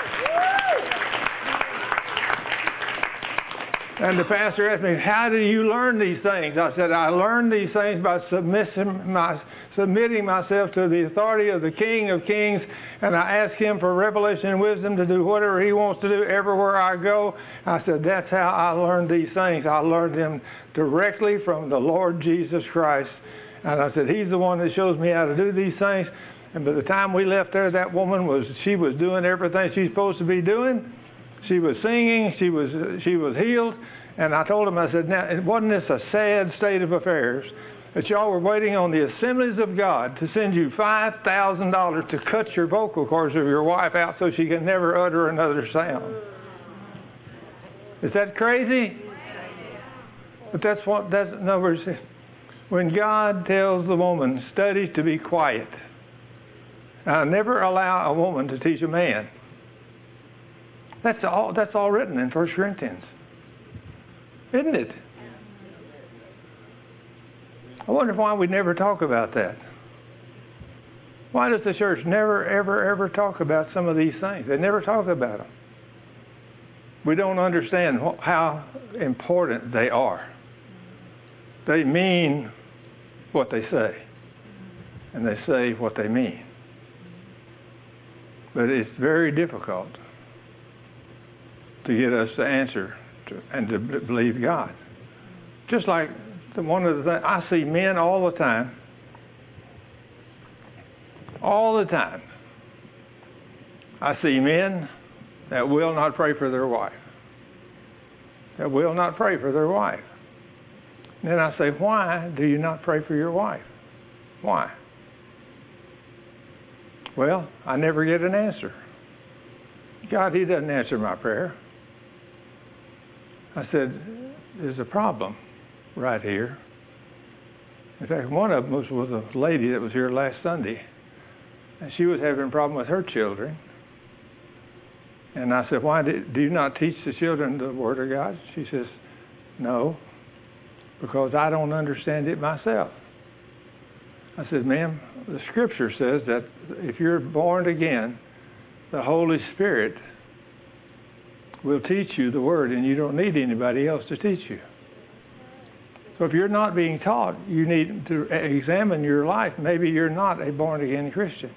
And the pastor asked me, how do you learn these things? I said, I learned these things by submitting, my, submitting myself to the authority of the King of Kings, and I ask him for revelation and wisdom to do whatever he wants to do everywhere I go. I said, that's how I learned these things. I learned them directly from the Lord Jesus Christ. And I said, he's the one that shows me how to do these things. And by the time we left there, that woman was, she was doing everything she's supposed to be doing. She was singing, she was she was healed, and I told him, I said, now, wasn't this a sad state of affairs that y'all were waiting on the assemblies of God to send you five thousand dollars to cut your vocal cords of your wife out so she can never utter another sound? Is that crazy? But that's what, that's, in other words, When God tells the woman, study to be quiet, I never allow a woman to teach a man. That's all, that's all written in First Corinthians. Isn't it? I wonder why we never talk about that. Why does the church never, ever, ever talk about some of these things? They never talk about them. We don't understand how important they are. They mean what they say, and they say what they mean. But it's very difficult to get us to answer to, and to b- believe God. Just like the, one of the things, I see men all the time, all the time. I see men that will not pray for their wife. That will not pray for their wife. And then I say, why do you not pray for your wife? Why? Well, I never get an answer. God, He doesn't answer my prayer. I said, there's a problem right here. In fact, one of them was, was a lady that was here last Sunday, and she was having a problem with her children. And I said, why do, do you not teach the children the Word of God? She says, no, because I don't understand it myself. I said, ma'am, the Scripture says that if you're born again, the Holy Spirit will teach you the Word, and you don't need anybody else to teach you. So if you're not being taught, you need to examine your life. Maybe you're not a born-again Christian.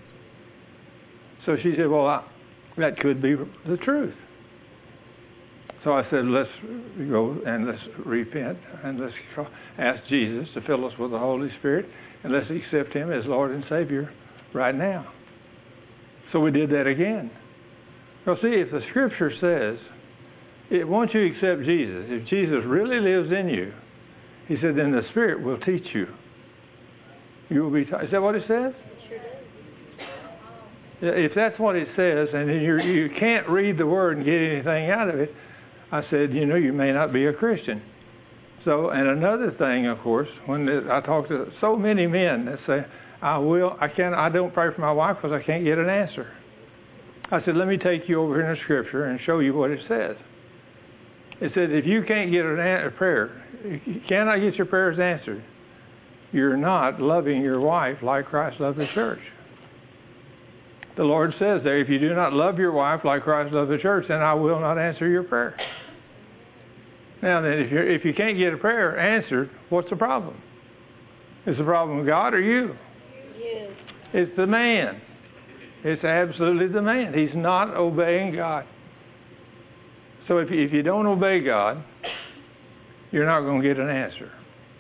So she said, well, I, that could be the truth. So I said, let's go and let's repent and let's ask Jesus to fill us with the Holy Spirit, and let's accept Him as Lord and Savior right now. So we did that again. Well, see, if the Scripture says, it, once you accept Jesus, if Jesus really lives in you, He said, then the Spirit will teach you. You will be taught. Is that what it says? Sure does. If that's what it says, and you you can't read the Word and get anything out of it, I said, you know, you may not be a Christian. So, and another thing, of course, when I talk to so many men that say, I will, I can't, I don't pray for my wife because I can't get an answer. I said, let me take you over here in the Scripture and show you what it says. It says, if you can't get an a prayer, you cannot get your prayers answered, you're not loving your wife like Christ loved the church. The Lord says there, if you do not love your wife like Christ loved the church, then I will not answer your prayer. Now then, if, you're, if you can't get a prayer answered, what's the problem? Is the problem God or you? Yes. It's the man. It's absolutely the man. He's not obeying God. So if you, if you don't obey God, you're not going to get an answer.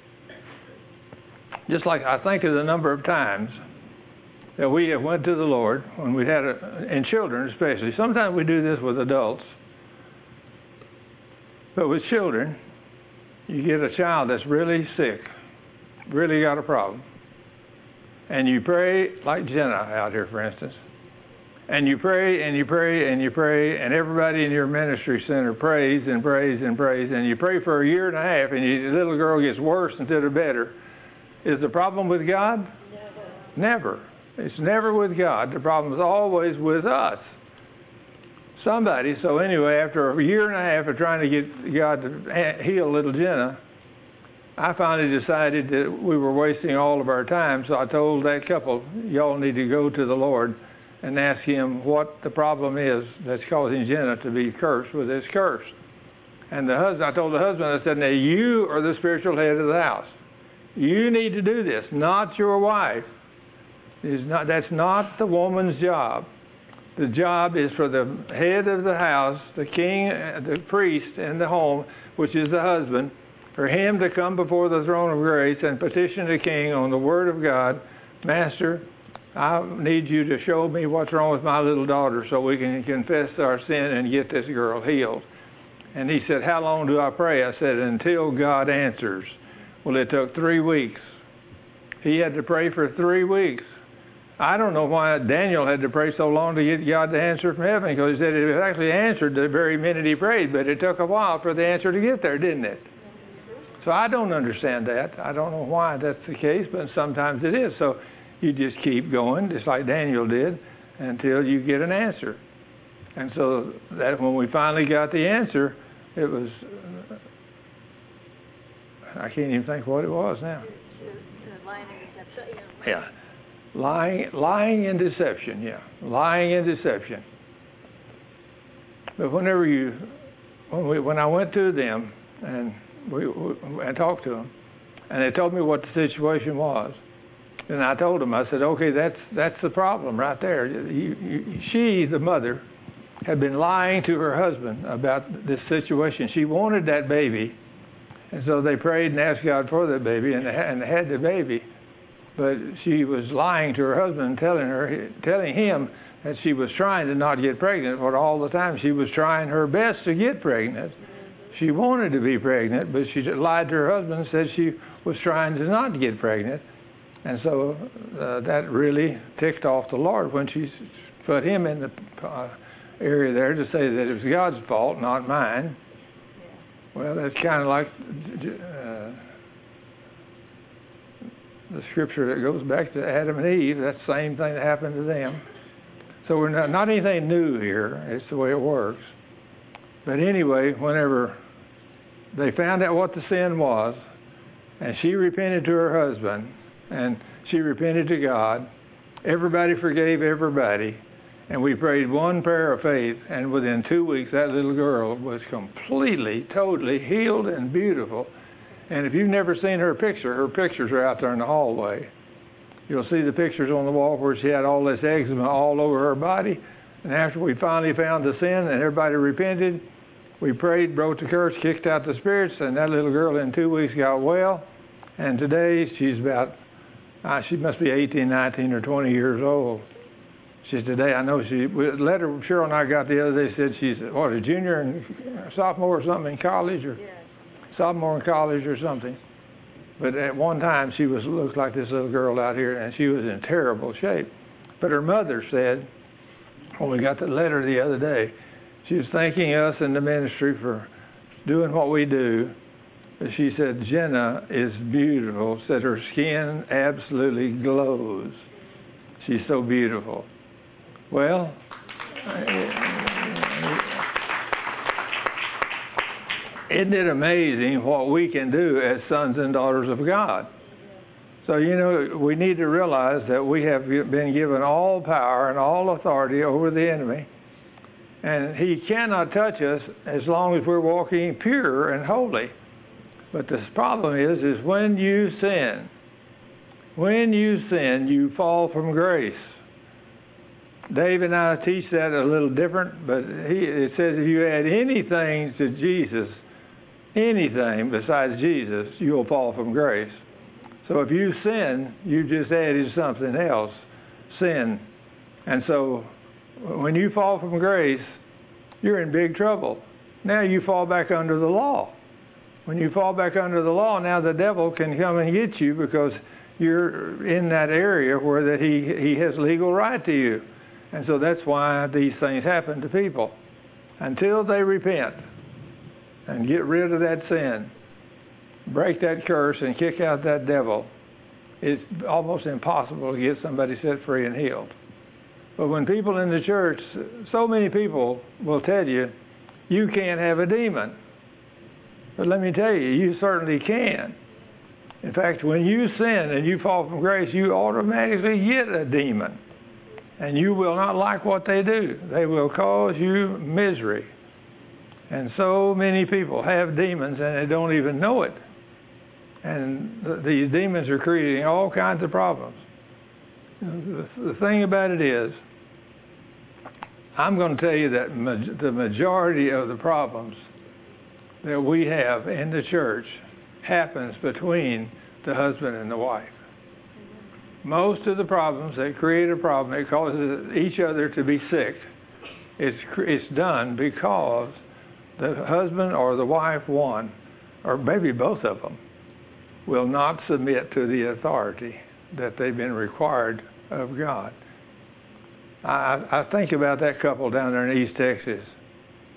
Just like I think of the number of times that we have went to the Lord when we had, a, and children especially. Sometimes we do this with adults. But with children, you get a child that's really sick, really got a problem. And you pray, like Jenna out here, for instance. And you pray, and you pray, and you pray, and everybody in your ministry center prays and prays and prays. And you pray for a year and a half, and you, the little girl gets worse instead of better. Is the problem with God? Never. Never. It's never with God. The problem is always with us. Somebody, so anyway, after a year and a half of trying to get God to heal little Jenna, I finally decided that we were wasting all of our time, so I told that couple, y'all need to go to the Lord and ask Him what the problem is that's causing Jenna to be cursed with this curse. And the husband, I told the husband, I said, now you are the spiritual head of the house. You need to do this, not your wife. Is not, that's not the woman's job. The job is for the head of the house, the king, the priest in the home, which is the husband, for him to come before the throne of grace and petition the king on the Word of God. Master, I need you to show me what's wrong with my little daughter so we can confess our sin and get this girl healed. And he said, how long do I pray? I said, until God answers. Well, it took three weeks. He had to pray for three weeks. I don't know why Daniel had to pray so long to get God to answer from heaven, because he said it actually answered the very minute he prayed, but it took a while for the answer to get there, didn't it? So I don't understand that. I don't know why that's the case, but sometimes it is. So you just keep going, just like Daniel did, until you get an answer. And so that when we finally got the answer, it was, uh, I can't even think what it was now. Yeah. Lying, lying and deception, yeah. Lying and deception. But whenever you, when, we, when I went to them and we, we and talked to them, and they told me what the situation was, and I told them, I said, okay, that's that's the problem right there. You, you, she, the mother, had been lying to her husband about this situation. She wanted that baby, and so they prayed and asked God for that baby, and they, and they had the baby. But she was lying to her husband, telling her, telling him that she was trying to not get pregnant, but all the time she was trying her best to get pregnant. She wanted to be pregnant, but she lied to her husband and said she was trying to not get pregnant. And so uh, that really ticked off the Lord when she put him in the uh, area there to say that it was God's fault, not mine. Well, that's kind of like uh, the scripture that goes back to Adam and Eve. That's the same thing that happened to them. So we're not, not anything new here. It's the way it works. But anyway, whenever they found out what the sin was, and she repented to her husband, and she repented to God, everybody forgave everybody, and we prayed one prayer of faith, and within two weeks that little girl was completely, totally healed and beautiful. And if you've never seen her picture, her pictures are out there in the hallway. You'll see the pictures on the wall where she had all this eczema all over her body. And after we finally found the sin and everybody repented, we prayed, broke the curse, kicked out the spirits, and that little girl in two weeks got well. And today she's about, uh, she must be eighteen, nineteen, or twenty years old. She's today, I know she, the letter Cheryl and I got the other day said she's, what, a junior and sophomore or something in college, or yeah. sophomore in college or something. But at one time she was looked like this little girl out here, and she was in terrible shape. But her mother said, when we got the letter the other day, she was thanking us in the ministry for doing what we do. She said, Jenna is beautiful, said her skin absolutely glows. She's so beautiful. Well, isn't it amazing what we can do as sons and daughters of God? So, you know, we need to realize that we have been given all power and all authority over the enemy. And he cannot touch us as long as we're walking pure and holy. But the problem is, is when you sin, when you sin, you fall from grace. Dave and I teach that a little different, but he, it says if you add anything to Jesus, anything besides Jesus, you'll fall from grace. So if you sin, you just added something else, sin. And so when you fall from grace, you're in big trouble. Now you fall back under the law. When you fall back under the law, now the devil can come and get you because you're in that area where that he, he has legal right to you. And so that's why these things happen to people. Until they repent and get rid of that sin, break that curse and kick out that devil, it's almost impossible to get somebody set free and healed. But when people in the church, so many people will tell you, you can't have a demon. But let me tell you, you certainly can. In fact, when you sin and you fall from grace, you automatically get a demon. And you will not like what they do. They will cause you misery. And so many people have demons and they don't even know it. And th- these demons are creating all kinds of problems. The, the thing about it is, I'm going to tell you that ma- the majority of the problems that we have in the church happens between the husband and the wife. Most of the problems that create a problem, it causes each other to be sick, it's, it's done because the husband or the wife, one, or maybe both of them, will not submit to the authority that they've been required of God. I, I think about that couple down there in East Texas.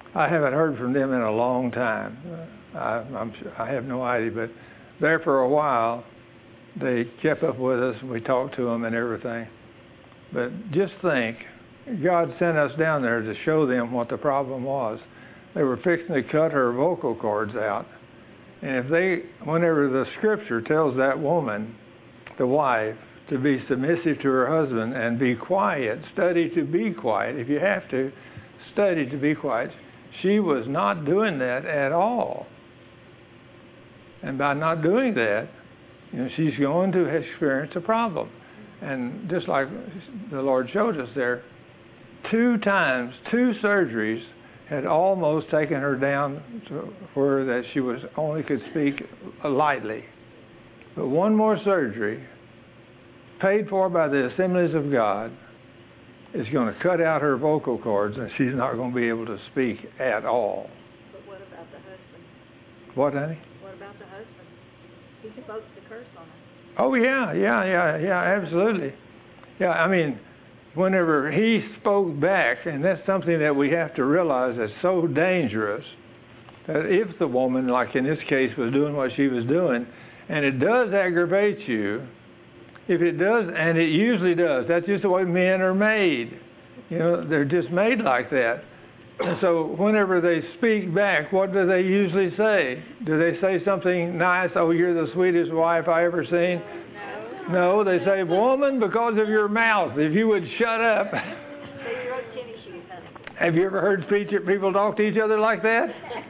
I haven't heard from them in a long time. I, I'm, I have no idea, but there for a while, they kept up with us, and we talked to them and everything. But just think, God sent us down there to show them what the problem was. They were fixing to cut her vocal cords out. And if they, whenever the scripture tells that woman, the wife, to be submissive to her husband and be quiet, study to be quiet. If you have to, study to be quiet. She was not doing that at all. And by not doing that, you know, she's going to experience a problem. And just like the Lord showed us there, two times, two surgeries had almost taken her down to where that she was only could speak lightly. But one more surgery, paid for by the Assemblies of God, is going to cut out her vocal cords, and she's not going to be able to speak at all. But what about the husband? What, honey? What about the husband? He's supposed to curse on her. Oh, yeah, yeah, yeah, yeah, absolutely. Yeah, I mean, whenever he spoke back, and that's something that we have to realize that's so dangerous, that if the woman, like in this case, was doing what she was doing, and it does aggravate you, if it does, and it usually does, that's just the way men are made. You know, they're just made like that. And so whenever they speak back, what do they usually say? Do they say something nice? Oh, you're the sweetest wife I ever seen? No, they say, woman, because of your mouth, if you would shut up. Have you ever heard people talk to each other like that?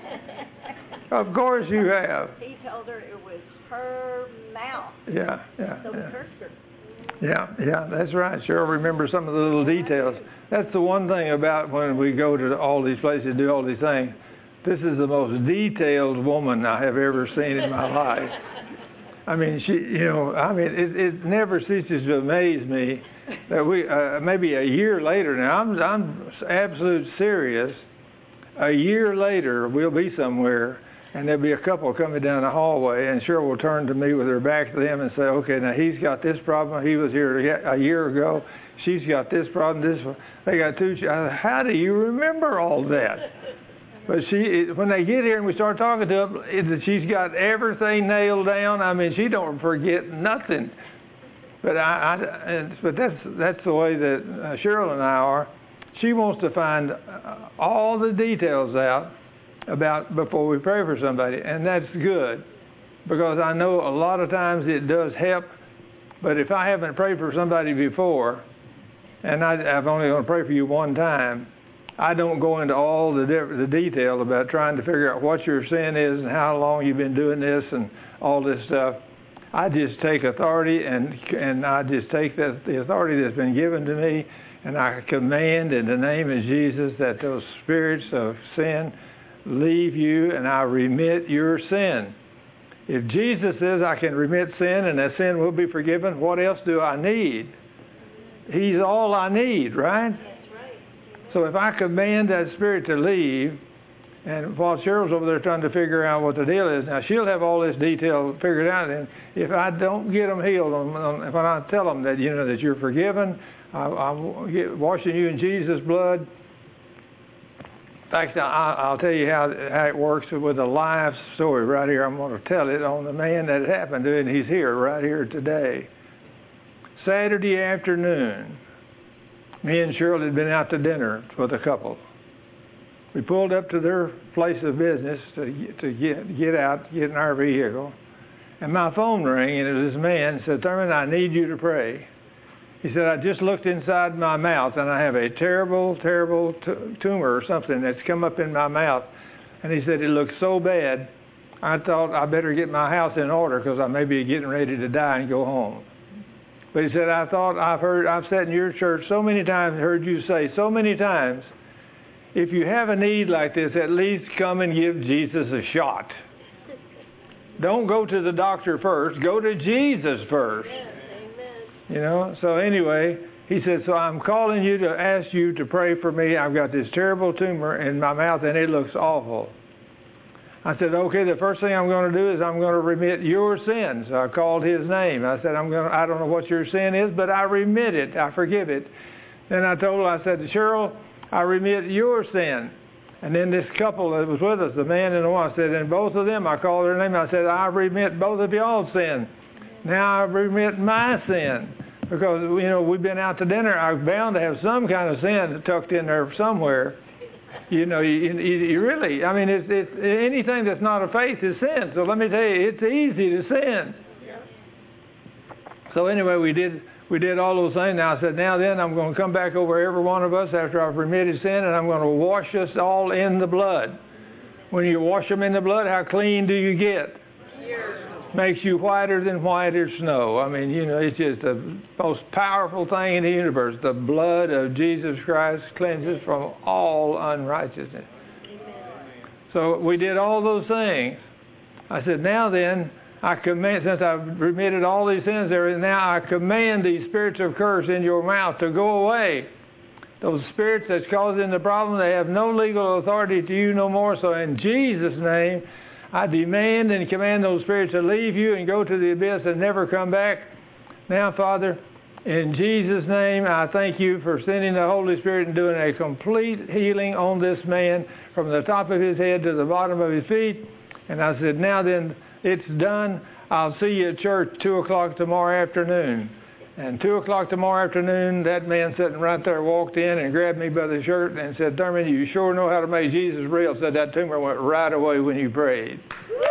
Of course you have. He told her it was her mouth. Yeah, yeah. So he yeah. cursed her. Yeah, yeah, that's right. Cheryl remembers some of the little details. That's the one thing about when we go to all these places and do all these things. This is the most detailed woman I have ever seen in my life. I mean, she, you know, I mean, it, it never ceases to amaze me that we, uh, maybe a year later now, I'm, I'm absolute serious. A year later, we'll be somewhere, and there'll be a couple coming down the hallway, and Cheryl will turn to me with her back to them and say, okay, now he's got this problem. He was here a year ago. She's got this problem. This one. They got two. How do you remember all that? But she, when they get here and we start talking to her, it, she's got everything nailed down. I mean, she don't forget nothing. But I, I and, but that's that's the way that uh, Cheryl and I are. She wants to find uh, all the details out about before we pray for somebody, and that's good, because I know a lot of times it does help. But if I haven't prayed for somebody before, and I, I've only going to pray for you one time, I don't go into all the the detail about trying to figure out what your sin is and how long you've been doing this and all this stuff. I just take authority, and and I just take that the authority that's been given to me, and I command in the name of Jesus that those spirits of sin leave you, and I remit your sin. If Jesus says I can remit sin and that sin will be forgiven, what else do I need? He's all I need, right? So if I command that spirit to leave, and while Cheryl's over there trying to figure out what the deal is, now she'll have all this detail figured out, and if I don't get them healed, if I tell them that, you know, that you're forgiven, I, I'm washing you in Jesus' blood. In fact, I, I'll tell you how, how it works with a live story right here. I'm going to tell it on the man that it happened to, and he's here, right here today. Saturday afternoon, me and Cheryl had been out to dinner with a couple. We pulled up to their place of business to, to get, get out, get in our vehicle, and my phone rang, and it was this man and said, Thurman, I need you to pray. He said, I just looked inside my mouth, and I have a terrible, terrible t- tumor or something that's come up in my mouth. And he said, it looks so bad, I thought I better get my house in order because I may be getting ready to die and go home. But he said, I thought I've heard, I've sat in your church so many times, heard you say so many times, if you have a need like this, at least come and give Jesus a shot. Don't go to the doctor first. Go to Jesus first. You know, so anyway, he said, so I'm calling you to ask you to pray for me. I've got this terrible tumor in my mouth, and it looks awful. I said, okay, the first thing I'm going to do is I'm going to remit your sins. So I called his name. I said, I'm going to, I don't know what your sin is, but I remit it. I forgive it. Then I told her, I said, Cheryl, I remit your sin. And then this couple that was with us, the man and the woman, I said, and both of them, I called their name. I said, I remit both of y'all's sin. Now I remit my sin. Because, you know, we've been out to dinner. I'm bound to have some kind of sin tucked in there somewhere. You know, you, you, you really, I mean, it's, it's anything that's not of faith is sin. So let me tell you, it's easy to sin. So anyway, we did we did all those things. Now I said, now then, I'm going to come back over every one of us after I've remitted sin, and I'm going to wash us all in the blood. When you wash them in the blood, how clean do you get? Makes you whiter than white as snow. I mean, you know, it's just the most powerful thing in the universe. The blood of Jesus Christ cleanses from all unrighteousness. So we did all those things. I said, now then, I command, since I've remitted all these sins there, now I command these spirits of curse in your mouth to go away. Those spirits that's causing the problem, they have no legal authority to you no more. So in Jesus' name, I demand and command those spirits to leave you and go to the abyss and never come back. Now, Father, in Jesus' name, I thank you for sending the Holy Spirit and doing a complete healing on this man from the top of his head to the bottom of his feet. And I said, now then, it's done. I'll see you at church two o'clock tomorrow afternoon. And two o'clock tomorrow afternoon, that man sitting right there walked in and grabbed me by the shirt and said, Thurman, you sure know how to make Jesus real. Said that tumor went right away when you prayed.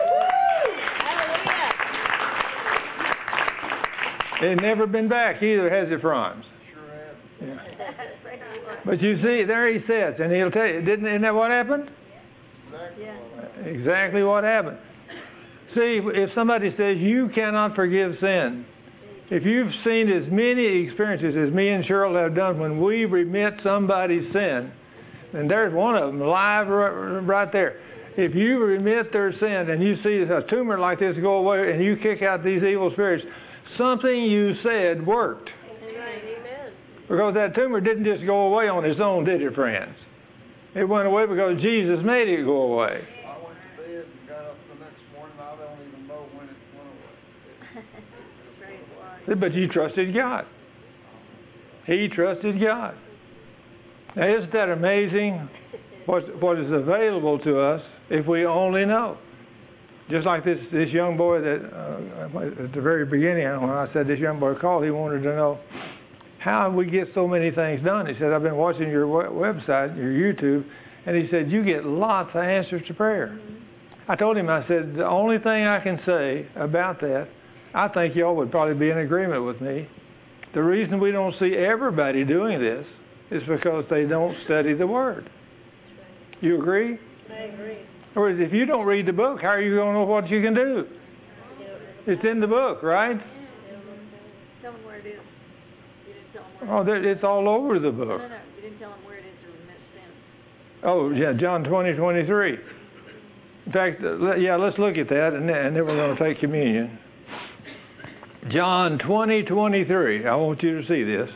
It never been back either, has it, Franz? Sure has. Yeah. But you see, there he sits, and he'll tell you, didn't, isn't that what happened? Exactly Yeah. what happened. Exactly what happened. See, if somebody says you cannot forgive sin, if you've seen as many experiences as me and Cheryl have done when we remit somebody's sin, and there's one of them live right there. If you remit their sin and you see a tumor like this go away and you kick out these evil spirits, something you said worked. Amen. Because that tumor didn't just go away on its own, did it, friends? It went away because Jesus made it go away. I went to bed and got up the next morning. I don't even know when it went away. Praise God. But you trusted God. He trusted God. Now, isn't that amazing what, what is available to us if we only know? Just like this, this young boy that, uh, at the very beginning, when I said this young boy called, he wanted to know how we get so many things done. He said, I've been watching your website, your YouTube, and he said, you get lots of answers to prayer. Mm-hmm. I told him, I said, the only thing I can say about that, I think y'all would probably be in agreement with me. The reason we don't see everybody doing this is because they don't study the Word. You agree? I agree. Or if you don't read the book, how are you going to know what you can do? It's in the book, right? Tell them where it is. You didn't tell them where Oh, it's all over the book. No, no, you didn't tell them where it is to remit sin. Oh, yeah, John twenty, twenty-three. In fact, yeah, let's look at that, and then, and then we're going to take communion. John twenty, twenty-three. I want you to see this.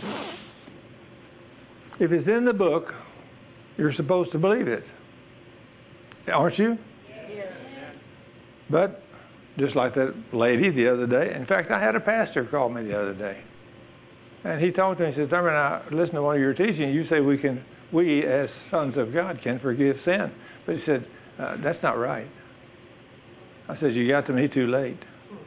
If it's in the book, you're supposed to believe it. Aren't you? Yes. But just like that lady the other day. In fact, I had a pastor call me the other day. And he talked to me and said, Thurman, I listened to one of your teachings. You say we can, we as sons of God can forgive sin. But he said, uh, that's not right. I said, you got to me too late.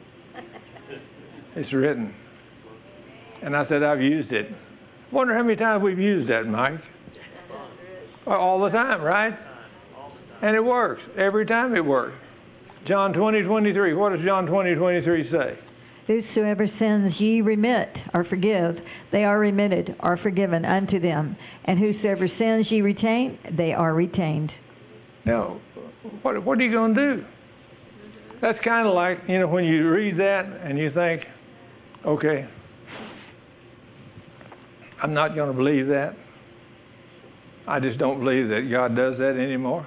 It's written. And I said, I've used it. Wonder how many times we've used that, Mike. All the time, right? And it works. Every time it works. John twenty, twenty-three. What does John twenty, twenty-three say? Whosoever sins ye remit or forgive, they are remitted or forgiven unto them. And whosoever sins ye retain, they are retained. Now, what, what are you going to do? That's kind of like, you know, when you read that and you think, okay, I'm not going to believe that. I just don't believe that God does that anymore.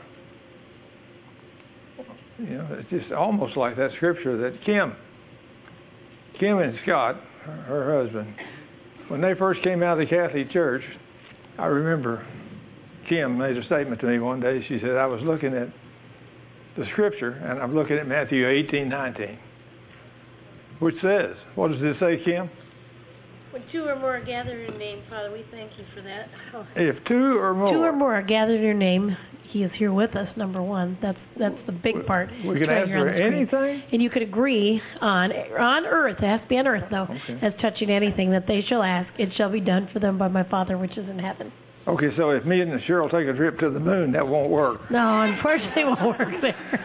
You know, it's just almost like that scripture that Kim, Kim and Scott, her, her husband, when they first came out of the Catholic Church, I remember Kim made a statement to me one day. She said, I was looking at the scripture, and I'm looking at Matthew eighteen, nineteen, which says, what does it say, Kim? When two or more are gathered in your name, Father, we thank you for that. Oh. If two or more. Two or more are gathered in your name, He is here with us, number one. That's that's the big part. We can right ask here on for the screen. anything? And you could agree on on earth, it has to be on earth, though, Okay. as touching anything that they shall ask, it shall be done for them by my Father which is in heaven. Okay, so if me and Cheryl take a trip to the moon, that won't work. No, unfortunately, it won't work there.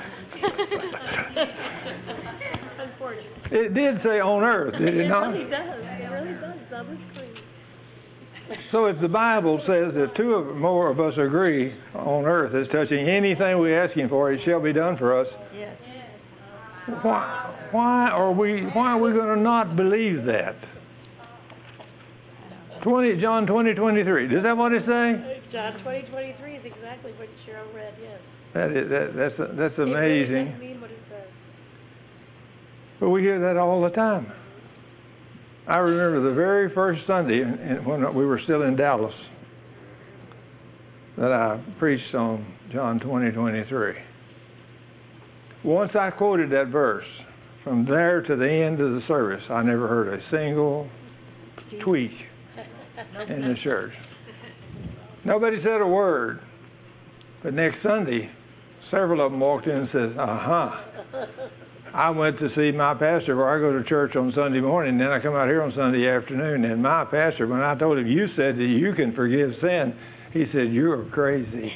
Unfortunately. It did say on earth, did it not? It really does. It really does. It's on the screen. So if the Bible says that two or more of us agree on earth as touching anything we ask Him for, it shall be done for us. Yes. Why? Why are we? Why are we going to not believe that? Twenty John twenty twenty three. Does that what it say? John twenty twenty three is exactly what Cheryl read. Yes. That is that, that's that's It really amazing. does mean what it says. But we hear that all the time. I remember the very first Sunday in, in, when we were still in Dallas that I preached on John twenty twenty three. Once I quoted that verse, from there to the end of the service, I never heard a single tweak in the church. Nobody said a word. But next Sunday, several of them walked in and said, uh-huh. I went to see my pastor where I go to church on Sunday morning, and then I come out here on Sunday afternoon, and my pastor, when I told him, you said that you can forgive sin, he said, you're crazy.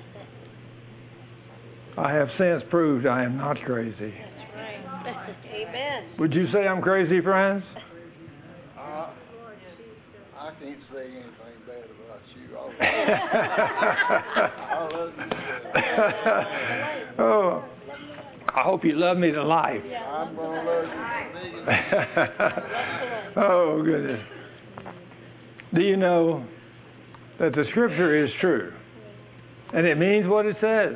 I have since proved I am not crazy. That's right. Amen. Would you say I'm crazy, friends? Uh, I can't say anything bad about you. I love you. Oh, I hope you love me to life. I'm going to love you a million. Oh, goodness. Do you know that the Scripture is true? And it means what it says.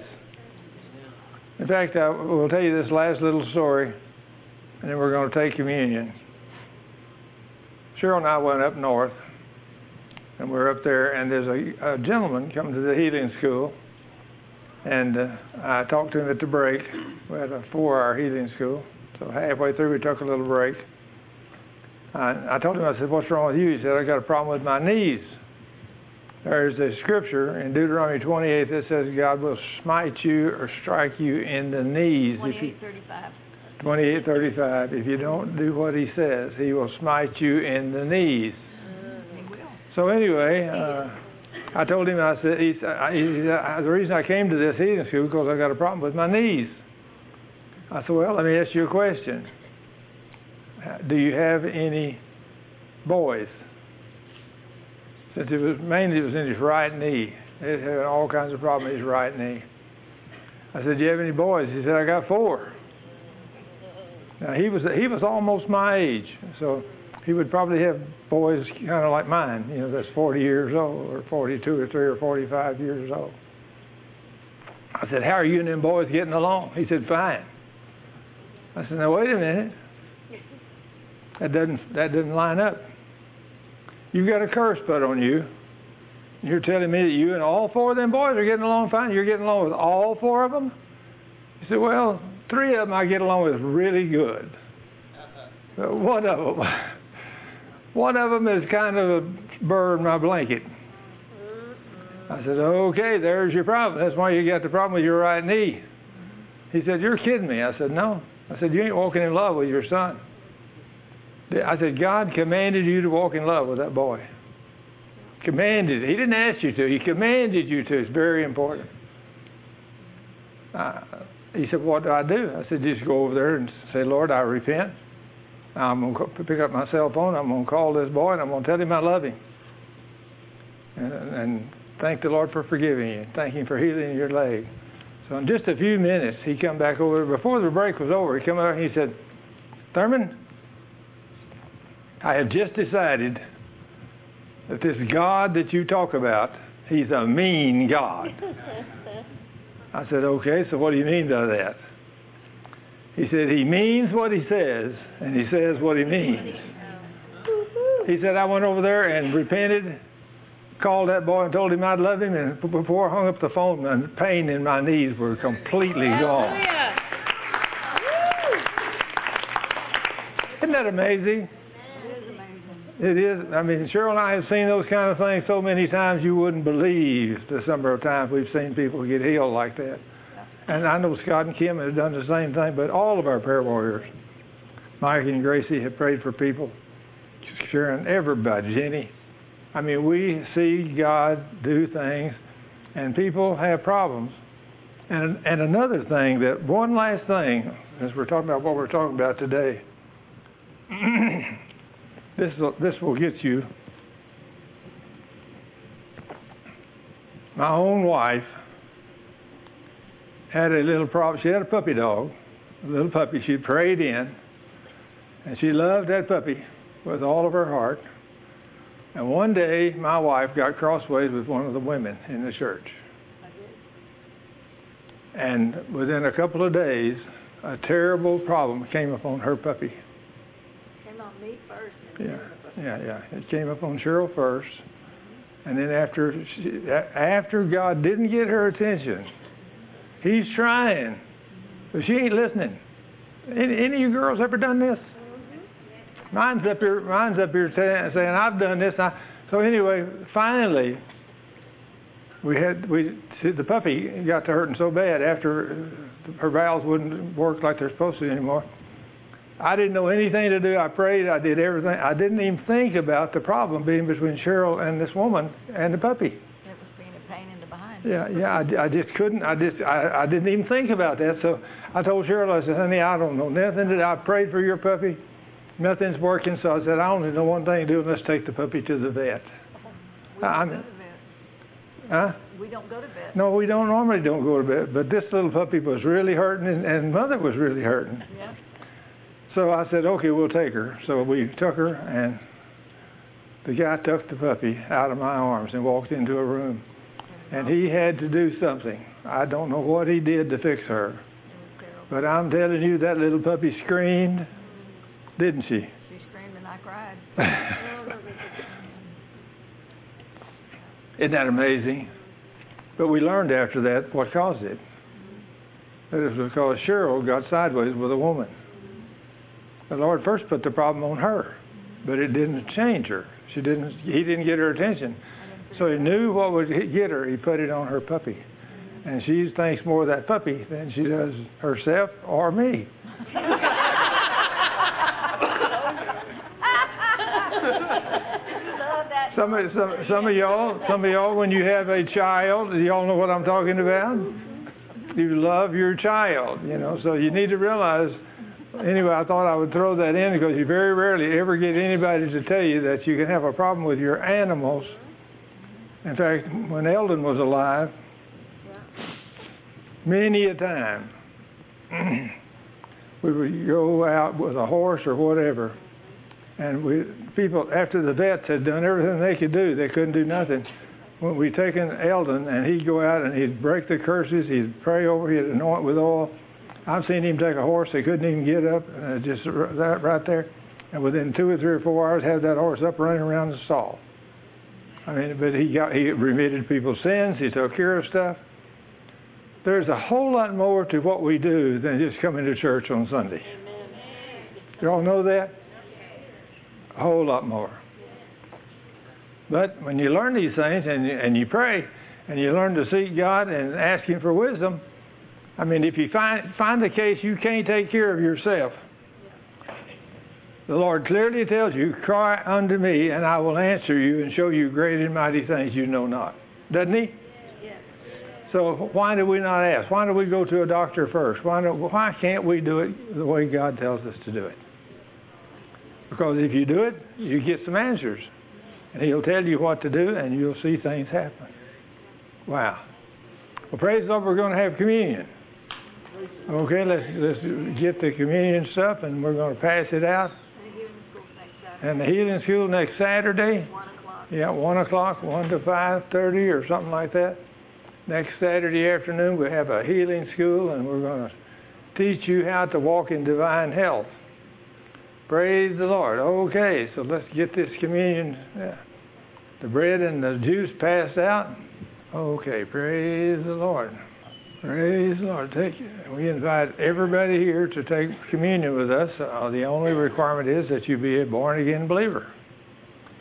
In fact, I will tell you this last little story, and then we're going to take communion. Cheryl and I went up north, and we're up there, and there's a, a gentleman coming to the healing school, and uh, I talked to him at the break. We had a four-hour healing school, so halfway through we took a little break. I, I told him, I said, what's wrong with you? He said, I got a problem with my knees. There's a scripture in Deuteronomy twenty-eight that says God will smite you or strike you in the knees. twenty-eight thirty-five. twenty-eight thirty-five. If you don't do what he says, he will smite you in the knees. He will. So anyway, uh, I told him, I said, he, I, he, the reason I came to this healing school is because I got a problem with my knees. I said, well, let me ask you a question. Do you have any boys? Since it was mainly it was in his right knee. It had all kinds of problems in his right knee. I said, do you have any boys? He said, I got four. Now he was he was almost my age, so he would probably have boys kind of like mine, you know, that's forty years old, or forty-two or three or forty-five years old. I said, how are you and them boys getting along? He said, fine. I said, now wait a minute. That doesn't that doesn't line up. You've got a curse put on you. You're telling me that you and all four of them boys are getting along fine? You're getting along with all four of them? He said, well, three of them I get along with really good. But one of them, one of them is kind of a bird in my blanket. I said, okay, there's your problem. That's why you got the problem with your right knee. He said, you're kidding me. I said, no. I said, you ain't walking in love with your son. I said, God commanded you to walk in love with that boy. Commanded. He didn't ask you to. He commanded you to. It's very important. Uh, he said, what do I do? I said, just go over there and say, Lord, I repent. I'm going to pick up my cell phone. I'm going to call this boy, and I'm going to tell him I love him. And, and thank the Lord for forgiving you. Thank him for healing your leg. So in just a few minutes, he come back over. Before the break was over, he come over and he said, Thurman, I have just decided that this God that you talk about, he's a mean God. I said, okay, so what do you mean by that? He said, he means what he says, and he says what he means. He said, I went over there and repented, called that boy and told him I'd love him, and before I hung up the phone, the pain in my knees were completely gone. Isn't that amazing? It is amazing. It is. I mean, Cheryl and I have seen those kind of things so many times you wouldn't believe the number of times we've seen people get healed like that. And I know Scott and Kim have done the same thing, but all of our prayer warriors, Mike and Gracie, have prayed for people. Sharon, everybody, Jenny. I mean, we see God do things, and people have problems. And and another thing, that one last thing, as we're talking about what we're talking about today, this will, this will get you. My own wife had a little problem. She had a puppy dog, a little puppy. She prayed in, and she loved that puppy with all of her heart. And one day, my wife got crossways with one of the women in the church. And within a couple of days, a terrible problem came upon her puppy. Came on me first. Yeah, yeah, yeah. It came upon Cheryl first, and then after she, after God didn't get her attention, He's trying, but she ain't listening. Any, any of you girls ever done this? Mine's up here. Mine's up here saying, saying I've done this. I, so anyway, finally, we had we the puppy got to hurting so bad after her valves wouldn't work like they're supposed to anymore. I didn't know anything to do. I prayed. I did everything. I didn't even think about the problem being between Cheryl and this woman and the puppy. It was being a pain in the behind. Yeah, yeah. I, I just couldn't. I just. I, I didn't even think about that. So I told Cheryl. I said, "Honey, I don't know nothing. Did I prayed for your puppy? Nothing's working." So I said, "I only know one thing to do. Let's take the puppy to the vet." We don't I go mean, to vet. huh? We don't go to vet. No, we don't normally don't go to bed. But this little puppy was really hurting, and, and mother was really hurting. Yeah. So I said, okay, we'll take her. So we took her, and the guy took the puppy out of my arms and walked into a room. And he had to do something. I don't know what he did to fix her. But I'm telling you, that little puppy screamed, didn't she? She screamed and I cried. Isn't that amazing? But we learned after that what caused it. That it was because Cheryl got sideways with a woman. The Lord first put the problem on her, but it didn't change her. She didn't. He didn't get her attention. So he knew what would get her. He put it on her puppy. And she thinks more of that puppy than she does herself or me. Some of, some, some of y'all, some of y'all, when you have a child, y'all know what I'm talking about? You love your child, you know, so you need to realize. Anyway, I thought I would throw that in because you very rarely ever get anybody to tell you that you can have a problem with your animals. In fact, when Eldon was alive, many a time, we would go out with a horse or whatever, and we people, after the vets had done everything they could do, they couldn't do nothing. When we'd taken Eldon, and he'd go out and he'd break the curses, he'd pray over, he'd anoint with oil. I've seen him take a horse, they couldn't even get up, uh, just that right there, and within two or three or four hours, have that horse up running around the stall. I mean, but he got he remitted people's sins, he took care of stuff. There's a whole lot more to what we do than just coming to church on Sunday. You all know that? A whole lot more. But when you learn these things and you, and you pray and you learn to seek God and ask Him for wisdom, I mean, if you find find the case you can't take care of yourself, the Lord clearly tells you, cry unto me and I will answer you and show you great and mighty things you know not. Doesn't He? Yes. So why do we not ask? Why do we go to a doctor first? Why, do, why can't we do it the way God tells us to do it? Because if you do it, you get some answers. And He'll tell you what to do and you'll see things happen. Wow. Well, praise the Lord, we're going to have communion. Okay, let's, let's get the communion stuff and we're going to pass it out. And the healing school next Saturday. One o'clock. Yeah, one o'clock, one to five thirty or something like that. Next Saturday afternoon we have a healing school and we're going to teach you how to walk in divine health. Praise the Lord. Okay, so let's get this communion, uh, the bread and the juice passed out. Okay, praise the Lord. Praise the Lord. Take, we invite everybody here to take communion with us. Uh, the only requirement is that you be a born-again believer.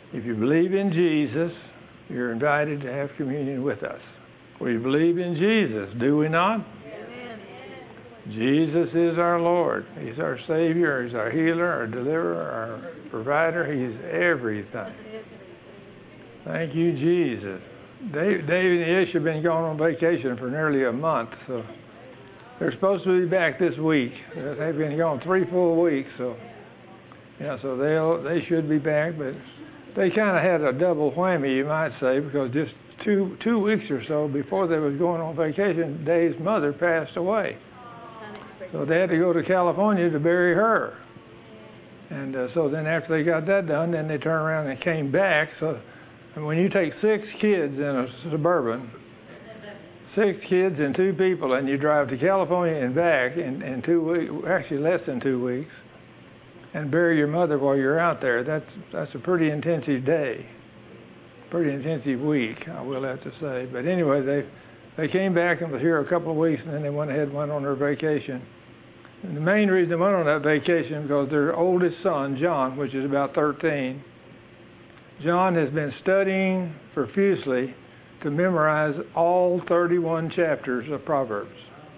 If you believe in Jesus, you're invited to have communion with us. We believe in Jesus, do we not? Amen. Jesus is our Lord. He's our Savior. He's our healer, our deliverer, our provider. He's everything. Thank you, Jesus. Dave, Dave and Ish have been gone on vacation for nearly a month, so they're supposed to be back this week. They've been gone three full weeks, so yeah, so they'll they should be back, but they kind of had a double whammy, you might say, because just two two weeks or so before they was going on vacation, Dave's mother passed away. So they had to go to California to bury her. And uh, so then after they got that done, then they turned around and came back. So when you take six kids in a Suburban, six kids and two people, and you drive to California and back in, in two weeks, actually less than two weeks, and bury your mother while you're out there, that's that's a pretty intensive day, pretty intensive week, I will have to say. But anyway, they they came back and was here a couple of weeks, and then they went ahead and went on their vacation. And the main reason they went on that vacation because their oldest son, John, which is about thirteen, John has been studying profusely to memorize all thirty-one chapters of Proverbs.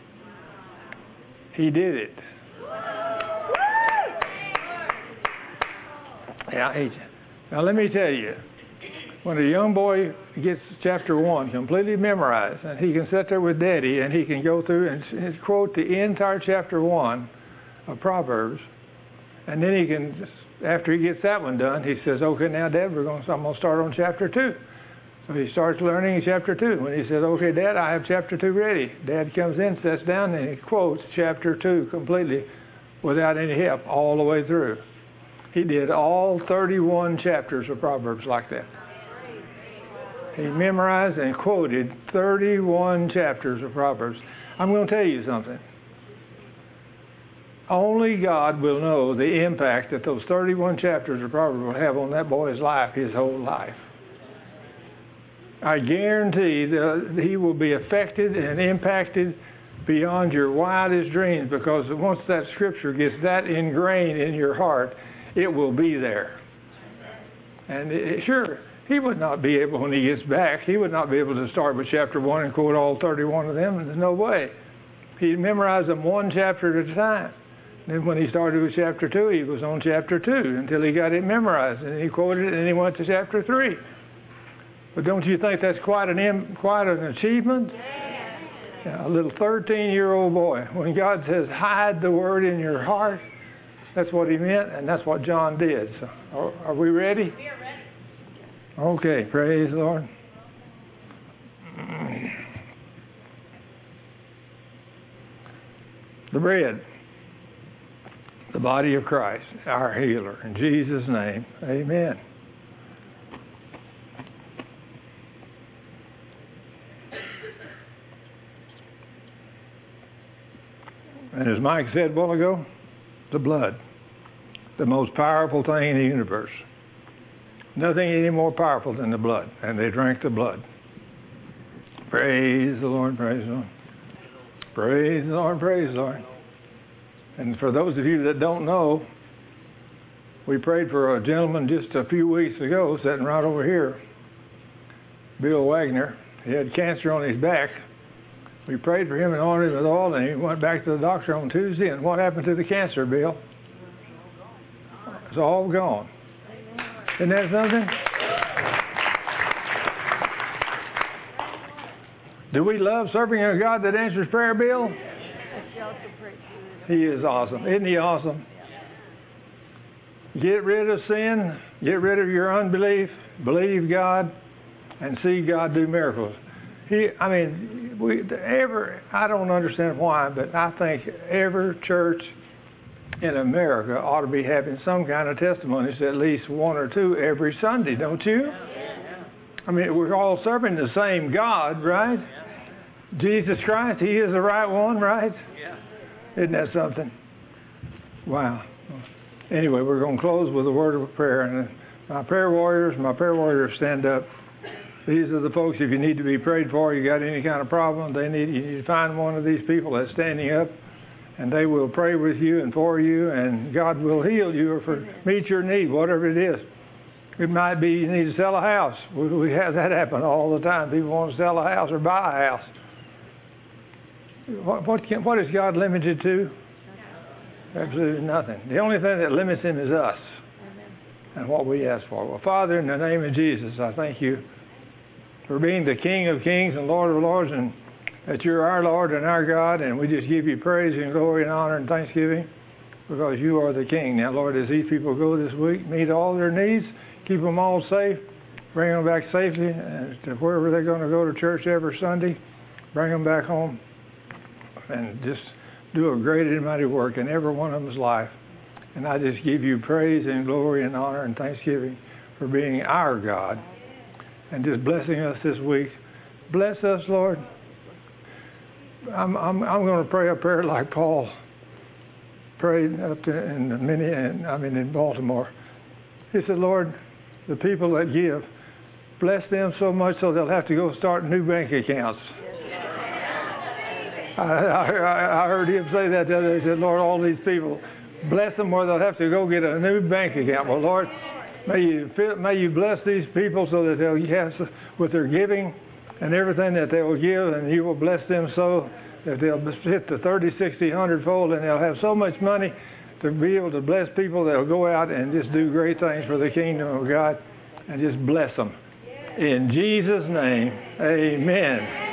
He did it. Yeah, he, now let me tell you, when a young boy gets chapter one completely memorized, and he can sit there with Daddy, and he can go through and, and quote the entire chapter one of Proverbs, and then he can, just, after he gets that one done, he says, "Okay, now, Dad, we're going. I'm going to start on chapter two." So he starts learning chapter two. When he says, "Okay, Dad, I have chapter two ready," Dad comes in, sits down, and he quotes chapter two completely, without any help, all the way through. He did all thirty-one chapters of Proverbs like that. He memorized and quoted thirty-one chapters of Proverbs. I'm going to tell you something. Only God will know the impact that those thirty-one chapters of Proverbs will have on that boy's life his whole life. I guarantee that he will be affected and impacted beyond your wildest dreams, because once that scripture gets that ingrained in your heart, it will be there. And it, sure, he would not be able, when he gets back, he would not be able to start with chapter one and quote all thirty-one of them. There's no way. He'd memorize them one chapter at a time. Then when he started with chapter two, he was on chapter two until he got it memorized. And he quoted it, and he went to chapter three. But don't you think that's quite an quite an achievement? Yeah, a little thirteen-year-old boy. When God says, hide the word in your heart, that's what he meant, and that's what John did. So, are, are we ready? We are ready. Okay, praise the Lord. The bread, the body of Christ, our healer. In Jesus' name, amen. And as Mike said a while ago, the blood, the most powerful thing in the universe. Nothing any more powerful than the blood. And they drank the blood. Praise the Lord, praise the Lord. Praise the Lord, praise the Lord. And for those of you that don't know, we prayed for a gentleman just a few weeks ago, sitting right over here, Bill Wagner. He had cancer on his back. We prayed for him and anointed him with oil, and he went back to the doctor on Tuesday. And what happened to the cancer, Bill? It's all gone. Isn't that something? Do we love serving a God that answers prayer, Bill? He is awesome. Isn't he awesome? Get rid of sin. Get rid of your unbelief. Believe God and see God do miracles. He, I mean, we, every, I don't understand why, but I think every church in America ought to be having some kind of testimonies, at least one or two every Sunday, don't you? I mean, we're all serving the same God, right? Jesus Christ, He is the right one, right? Isn't that something? Wow. Anyway, we're going to close with a word of prayer. And my prayer warriors, my prayer warriors stand up. These are the folks, if you need to be prayed for, you got any kind of problem, they need you need to find one of these people that's standing up, and they will pray with you and for you, and God will heal you or for, meet your need, whatever it is. It might be you need to sell a house. We, we have that happen all the time. People want to sell a house or buy a house. What, what, can, what is God limited to? Absolutely nothing. The only thing that limits him is us and what we ask for. Well, Father, in the name of Jesus, I thank you for being the King of kings and Lord of lords, and that you're our Lord and our God, and we just give you praise and glory and honor and thanksgiving because you are the King. Now, Lord, as these people go this week, meet all their needs, keep them all safe, bring them back safely to wherever they're going to go to church every Sunday, bring them back home, and just do a great and mighty work in every one of them's life. And I just give you praise and glory and honor and thanksgiving for being our God and just blessing us this week. Bless us, Lord. I'm I'm I'm going to pray a prayer like Paul prayed up to, in many, I mean in Baltimore. He said, Lord, the people that give, bless them so much so they'll have to go start new bank accounts. I, I, I heard him say that the other day. He said, Lord, all these people, bless them or they'll have to go get a new bank account. Well, Lord, may you may you bless these people so that they'll, yes, with their giving and everything that they will give, and you will bless them so that they'll hit the thirty, sixty, one hundred fold, and they'll have so much money to be able to bless people that'll go out and just do great things for the kingdom of God and just bless them. In Jesus' name, amen.